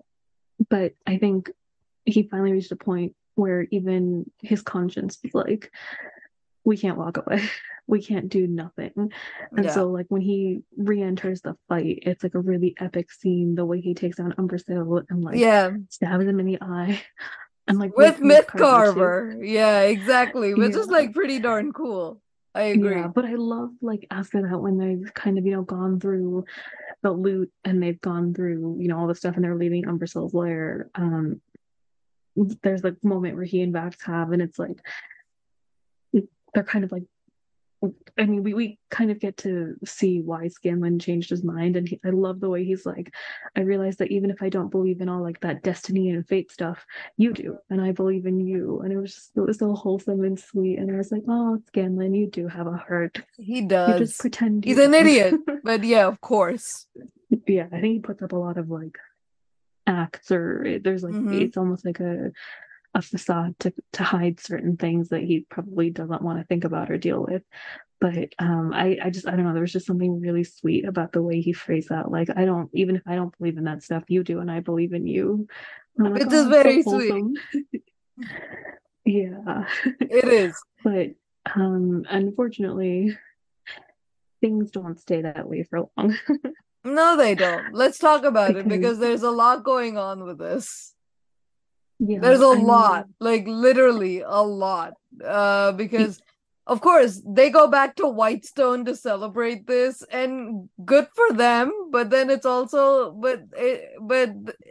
but I think he finally reached a point where even his conscience was like, we can't walk away. We can't do nothing. And Yeah. so like when he re-enters the fight, it's like a really epic scene, the way he takes down Umbrasyl and like Yeah. stabs him in the eye. And like With with Myth Carver too. Carver. Yeah, exactly. Which is Yeah. like pretty darn cool. I Yeah. agree. But I love like after that when they've kind of, gone through the loot and they've gone through, all the stuff and they're leaving Umbrasyl's lair. There's like a moment where he and Vax have, and it's like they're kind of like, I mean, we kind of get to see why Scanlan changed his mind, and I love the way he's like, I realize that even if I don't believe in all like that destiny and fate stuff, you do, and I believe in you. And it was so wholesome and sweet, and I was like, oh, Scanlan, you do have a heart. He You just does. pretend He's you an don't. idiot. But yeah, of course. Yeah, I think he puts up a lot of like acts, or there's like Hmm. it's almost like a facade to hide certain things that he probably doesn't want to think about or deal with. But I don't know, there was just something really sweet about the way he phrased that. Like, I don't, even if I don't believe in that stuff, you do, and I believe in you. And I'm like, Which is oh, it's so very sweet. wholesome. Yeah. It is. But unfortunately, things don't stay that way for long. No, they don't. Let's talk about it Because because there's a lot going on with this. yeah, There's a I lot, mean, like literally a lot. Because of course they go back to Whitestone to celebrate this, and good for them. But then it's also, but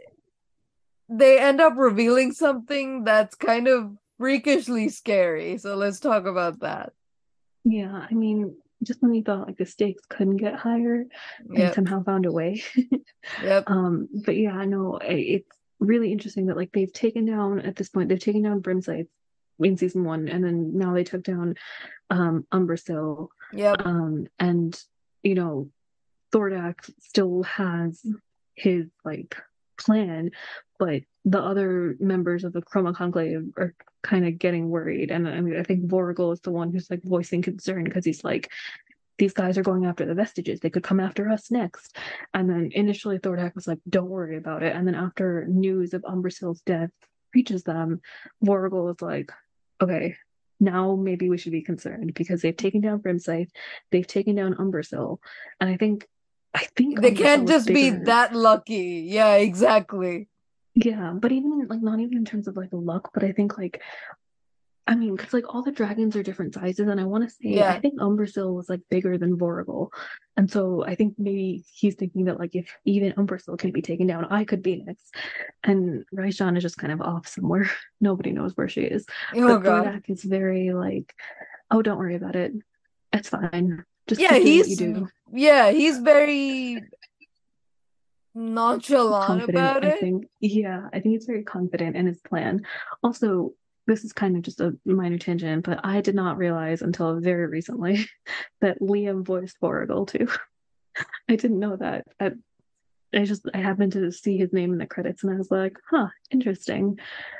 they end up revealing something that's kind of freakishly scary. So let's talk about that. yeah, I mean, just when we thought like the stakes couldn't get higher, they Yep. somehow found a way. Yep. But yeah, I know it's really interesting that like they've taken down, at this point, they've taken down Brimsite in season one, and then now they took down Umbrasyl. Yep. And Thordak still has his like plan, but the other members of the Chroma Conclave are kind of getting worried. And I mean, I think Vorgil is the one who's like voicing concern, because he's like, these guys are going after the vestiges. They could come after us next. And then initially Thordak was like, don't worry about it. And then after news of Umbrasyl's death reaches them, Vorgil is like, okay, now maybe we should be concerned, because they've taken down Brimsite, they've taken down Umbrasyl. And I think They can't Umbrasyl is just be bigger. that lucky. Yeah, exactly. Yeah, but even like not even in terms of like luck, but I think like, I mean, because like all the dragons are different sizes, and I want to say I Yeah. think Umbrasyl was like bigger than Voragol, and so I think maybe he's thinking that like if even Umbrasyl can be taken down, I could be next. And Raishan is just kind of off somewhere. Nobody knows where she is. Oh But God. Thordak is very like, oh, don't worry about it. It's fine. Just Yeah, keep doing what you he's do. yeah, he's very nonchalant confident. about I it. think, yeah, I think he's very confident in his plan. Also, this is kind of just a minor tangent, but I did not realize until very recently that Liam voiced Borrigal too. I didn't know that. I happened to see his name in the credits and I was like, huh, interesting.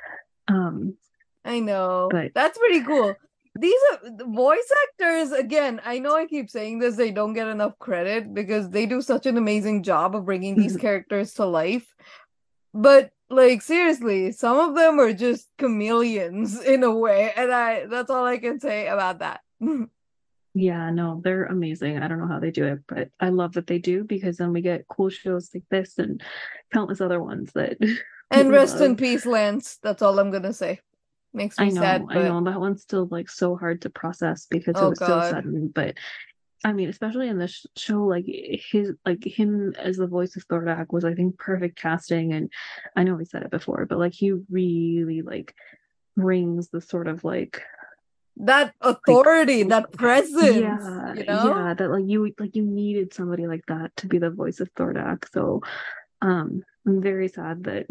Um, I know. but That's pretty cool. These are the voice actors, again, I know I keep saying this, they don't get enough credit because they do such an amazing job of bringing these characters to life. But like seriously, some of them are just chameleons in a way, and I that's all I can say about that. yeah, no, they're amazing. I don't know how they do it, but I love that they do because then we get cool shows like this and countless other ones that And we rest in love. peace, Lance. That's all I'm gonna say. Makes me sad, I but know that one's still like so hard to process because it oh was so god. sudden, but I mean, especially in this show, like him as the voice of Thordak was, I think, perfect casting. And I know we said it before, but like he really like brings the sort of That like authority, that presence, yeah, you know? yeah, that like you needed somebody like that to be the voice of Thordak. So I'm very sad that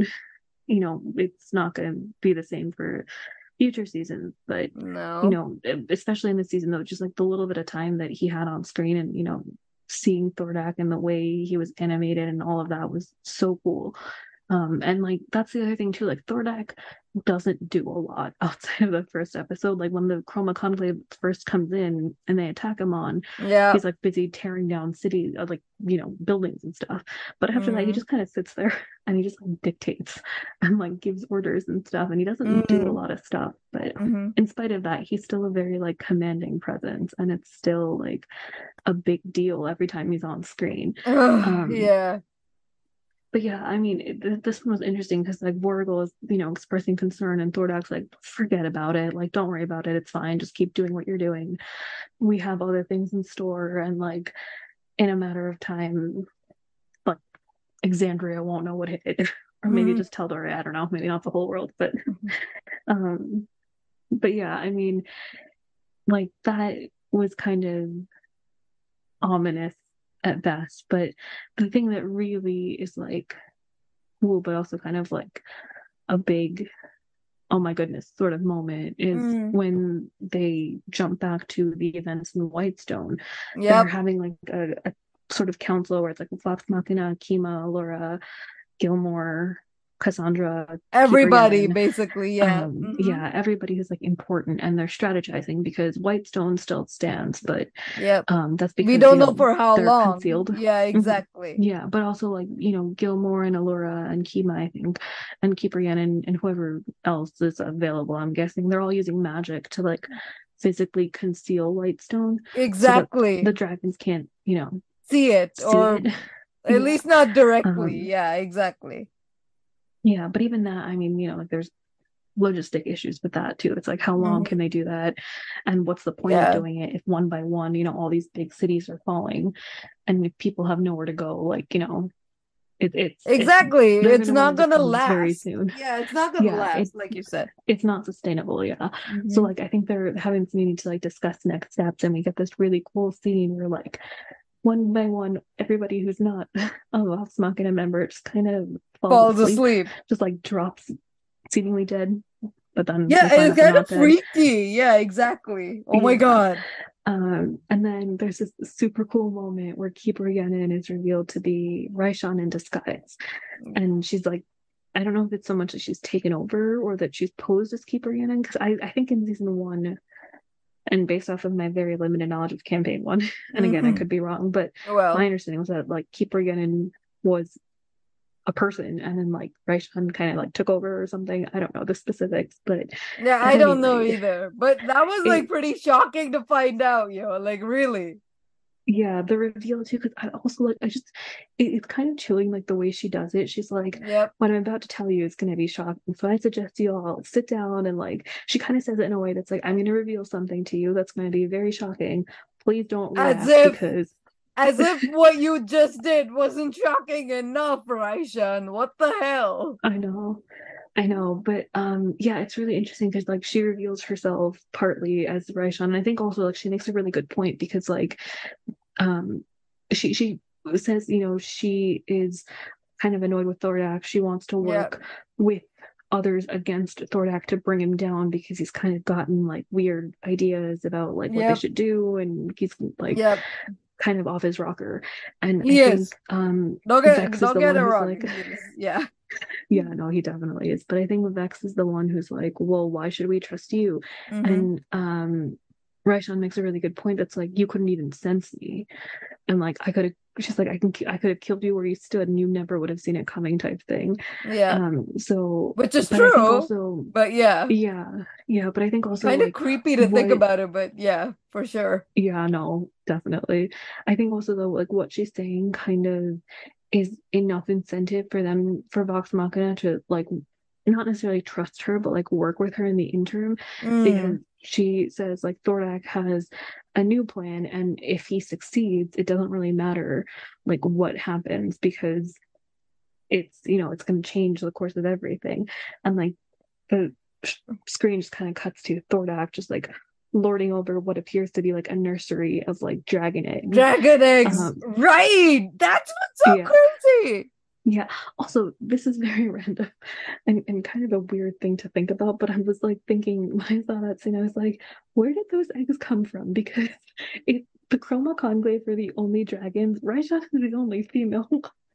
it's not going to be the same for future seasons, but No. especially in this season though, just like the little bit of time that he had on screen and seeing Thordak and the way he was animated and all of that was so cool. And like that's the other thing too, like Thordak doesn't do a lot outside of the first episode. Like when the Chroma Conclave first comes in and they attack him on, Yeah. he's like busy tearing down city like buildings and stuff. But after that, he Mm. just kind of sits there and he just like dictates and like gives orders and stuff, and he doesn't do a Mm. lot of stuff. But Mm-hmm. in spite of that, he's still a very like commanding presence, and it's still like a big deal every time he's on screen. Ugh, Um, yeah. but yeah, I mean, this one was interesting because like Vorgil is, expressing concern, and Thordak's like, forget about it, like don't worry about it, it's fine, just keep doing what you're doing. We have other things in store, and like in a matter of time, like Exandria won't know what hit it, or maybe Mm-hmm. just Teldoria. I don't know, maybe not the whole world, um, but yeah, I mean, like that was kind of ominous at best. But the thing that really is like cool, but also kind of like a big oh my goodness sort of moment is Mm. when they jump back to the events in Whitestone. They're Yep. having like a sort of council where it's like Vox Machina, Kima, Laura, Gilmore, Cassandra, Keeper Everybody, Yenin. basically, yeah. Mm-hmm. Yeah, everybody who's like important and they're strategizing because Whitestone still stands, but Yep. that's We because don't know for how they're long. concealed. Yeah, Mhm. exactly. Yeah, but also like Gilmore and Allura and Kima, I think, and Keeper Yen and whoever else is available. I'm guessing they're all using magic to like physically conceal Whitestone so that Exactly. the dragons can't See it, see or it. at Yeah. least not directly. Um, Yeah, exactly. yeah, but even that, I mean, like there's logistic issues with that too. It's like how long Mm-hmm. can they do that? And what's the point of Yeah, doing it if one by one, all these big cities are falling and if people have nowhere to go, like, it's exactly. they're It's gonna run not into gonna problems very last. soon. Yeah, it's not gonna Yeah, last, like you said. it's not sustainable, yeah. So Mm-hmm. like I think they're having this meeting to like discuss next steps and we get this really cool scene where like one by one, everybody who's not a Vox Machina member just kind of falls Falls asleep, asleep. just like drops seemingly dead, but then Yeah, we find it's out they're kind of not dead. freaky. Yeah, exactly. Oh my Yeah. God. And then there's this super cool moment where Keeper Yenin is revealed to be Raishan in disguise. And she's like, I don't know if it's so much that she's taken over or that she's posed as Keeper Yenin, because I think in season one, and based off of my very limited knowledge of campaign one, and again, I Mm-hmm. could be wrong, but my Well, understanding was that like Keeper Yenin was a person and then like Raishan kind of like took over or something. I don't know the specifics, but yeah, at I any don't know rate, either. But that was like it pretty shocking to find out, yo. Like, really. yeah, the reveal too, because I also like I just it's kind of chilling like the way she does it. She's like, Yep. what I'm about to tell you is gonna be shocking. So I suggest you all sit down and like she kind of says it in a way that's like, I'm gonna reveal something to you that's gonna be very shocking. Please don't As laugh if because as if what you just did wasn't shocking enough, Raishan. What the hell? I know. I know, but yeah, it's really interesting because like she reveals herself partly as Raishan. And I think also like she makes a really good point because like um she says, she is kind of annoyed with Thordak. She wants to Yep. work with others against Thordak to bring him down because he's kind of gotten like weird ideas about like what they Yep. should do, and he's like Yep. kind of off his rocker. And I He think is. Vex is Don't the get one it who's wrong. like, He is. Yeah. yeah, no, he definitely is. But I think Vex is the one who's like, well, why should we trust you? Mm-hmm. And Raishan makes a really good point that's like, you couldn't even sense me. And like I could have, she's like, I could have killed you where you stood and you never would have seen it coming type thing. Yeah. So Which is but I think true. also, But yeah. yeah, but I think also Kind of like creepy to think what, about it, but yeah, for sure. yeah, no, definitely. I think also though, like what she's saying kind of is enough incentive for them, for Vox Machina to like not necessarily trust her, but like work with her in the interim, because Mm. she says like Thordak has a new plan, and if he succeeds, it doesn't really matter like what happens because it's, you know, it's going to change the course of everything. And like the screen just kind of cuts to Thordak just like lording over what appears to be like a nursery of like dragon eggs. Dragon eggs. Right. That's what's so Yeah. crazy. Yeah. Also, this is very random and kind of a weird thing to think about, but I was like thinking when I saw that scene, I was like, where did those eggs come from? Because if the Chroma Conclave are the only dragons, Raishan is the only female.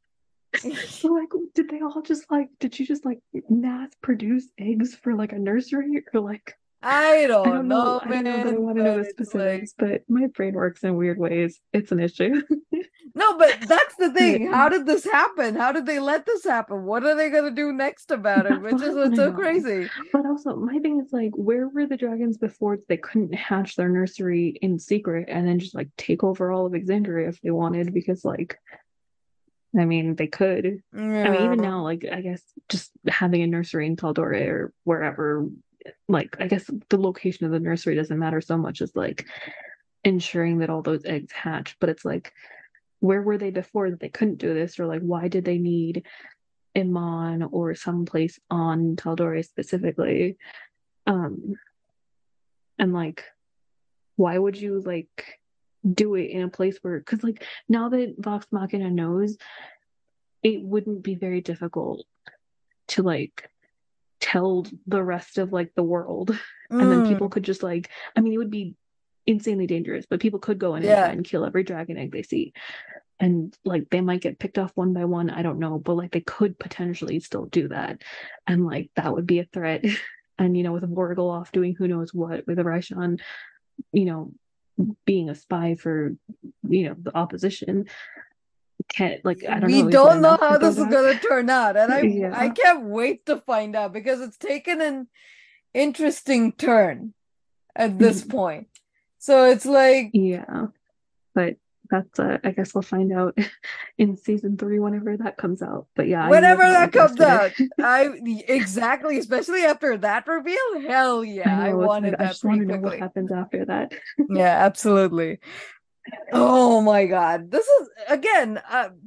So like did they all just like did you just like mass produce eggs for like a nursery, or like I I don't don't know. know, I don't know that I man, want to know but the it's like specifics, but my brain works in weird ways. It's an issue. no, but that's the But thing. How did this happen? How did they let this happen? What are they gonna do next about it? that's Which what I is want what's to so know. crazy. But also, my thing is like, where were the dragons before they couldn't hatch their nursery in secret and then just like take over all of Exandria if they wanted? Because like, I mean, they could. I mean, even Yeah. now, like, I guess just having a nursery in Tal'Dorei or wherever, like, I guess the location of the nursery doesn't matter so much as like ensuring that all those eggs hatch. But it's like, where were they before that they couldn't do this? Or like, why did they need Iman or someplace on Tal'Dorei specifically? Um, and like, why would you like do it in a place where, because like now that Vox Machina knows, it wouldn't be very difficult to like tell the rest of like the world, and then people Mm, could just like, I mean, it would be insanely dangerous, but people could go in and try yeah. and kill every dragon egg they see, and like they might get picked off one by one, I don't know, but like they could potentially still do that, and like that would be a threat. And you know, with Vorgel off doing who knows what, with Raishan, you know, being a spy for, you know, the opposition, can't like, I don't We know, is that don't know enough for how this is Thordak? gonna turn out, and I Yeah, can't wait to find out because it's taken an interesting turn at this point. So it's like yeah, but that's I guess we'll find out in season 3 whenever that comes out. But yeah, I knew whenever about that like comes yesterday. out, I exactly, especially after that reveal. Hell I yeah, I know, it's like wanted I that just want pretty to know what quickly. happens after that. Yeah, absolutely. Oh my god, this is again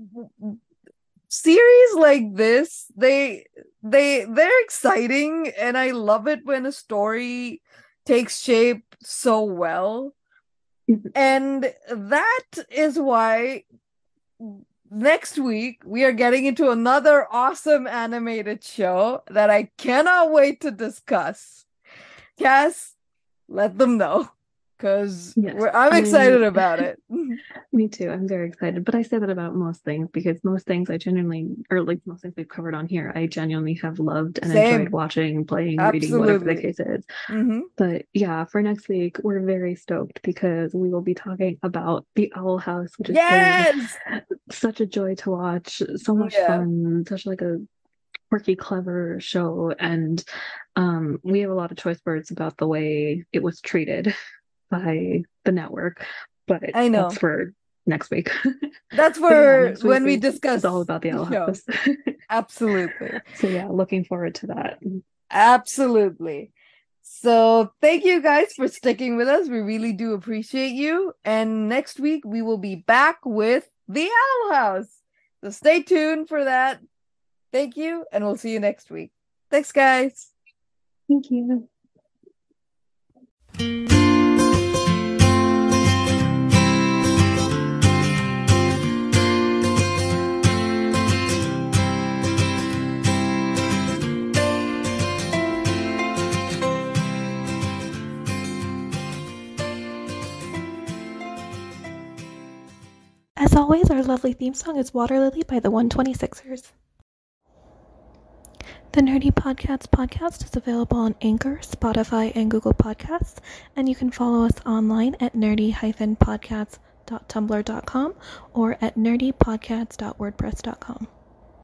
series like this. They're exciting, and I love it when a story takes shape so well. And that is why next week we are getting into another awesome animated show that I cannot wait to discuss. Cass, let them know because Yes, I'm I excited mean, about it. me too. I'm very excited, but I say that about most things because most things I genuinely, or like most things we've covered on here, I genuinely have loved and enjoyed Same, watching, playing, reading, whatever the absolutely. case is. Mm-hmm. But yeah, for next week, we're very stoked because we will be talking about The Owl House, which has been Yes. such a joy to watch, so much Yeah. fun, such like a quirky, clever show. And we have a lot of choice words about the way it was treated by the network, but I that's know. for next week. That's But yeah, for next week when we is all discuss about the the Owl show. House. Absolutely. So yeah, looking forward to that. Absolutely. So thank you guys for sticking with us. We really do appreciate you. And next week we will be back with The Owl House. So stay tuned for that. Thank you, and we'll see you next week. Thanks, guys. Thank you. As always, our lovely theme song is Water Lily by the 126ers. The Nerdy podcast is available on Anchor, Spotify, and Google Podcasts, and you can follow us online at nerdy-podcasts.tumblr.com or at nerdypodcasts.wordpress.com.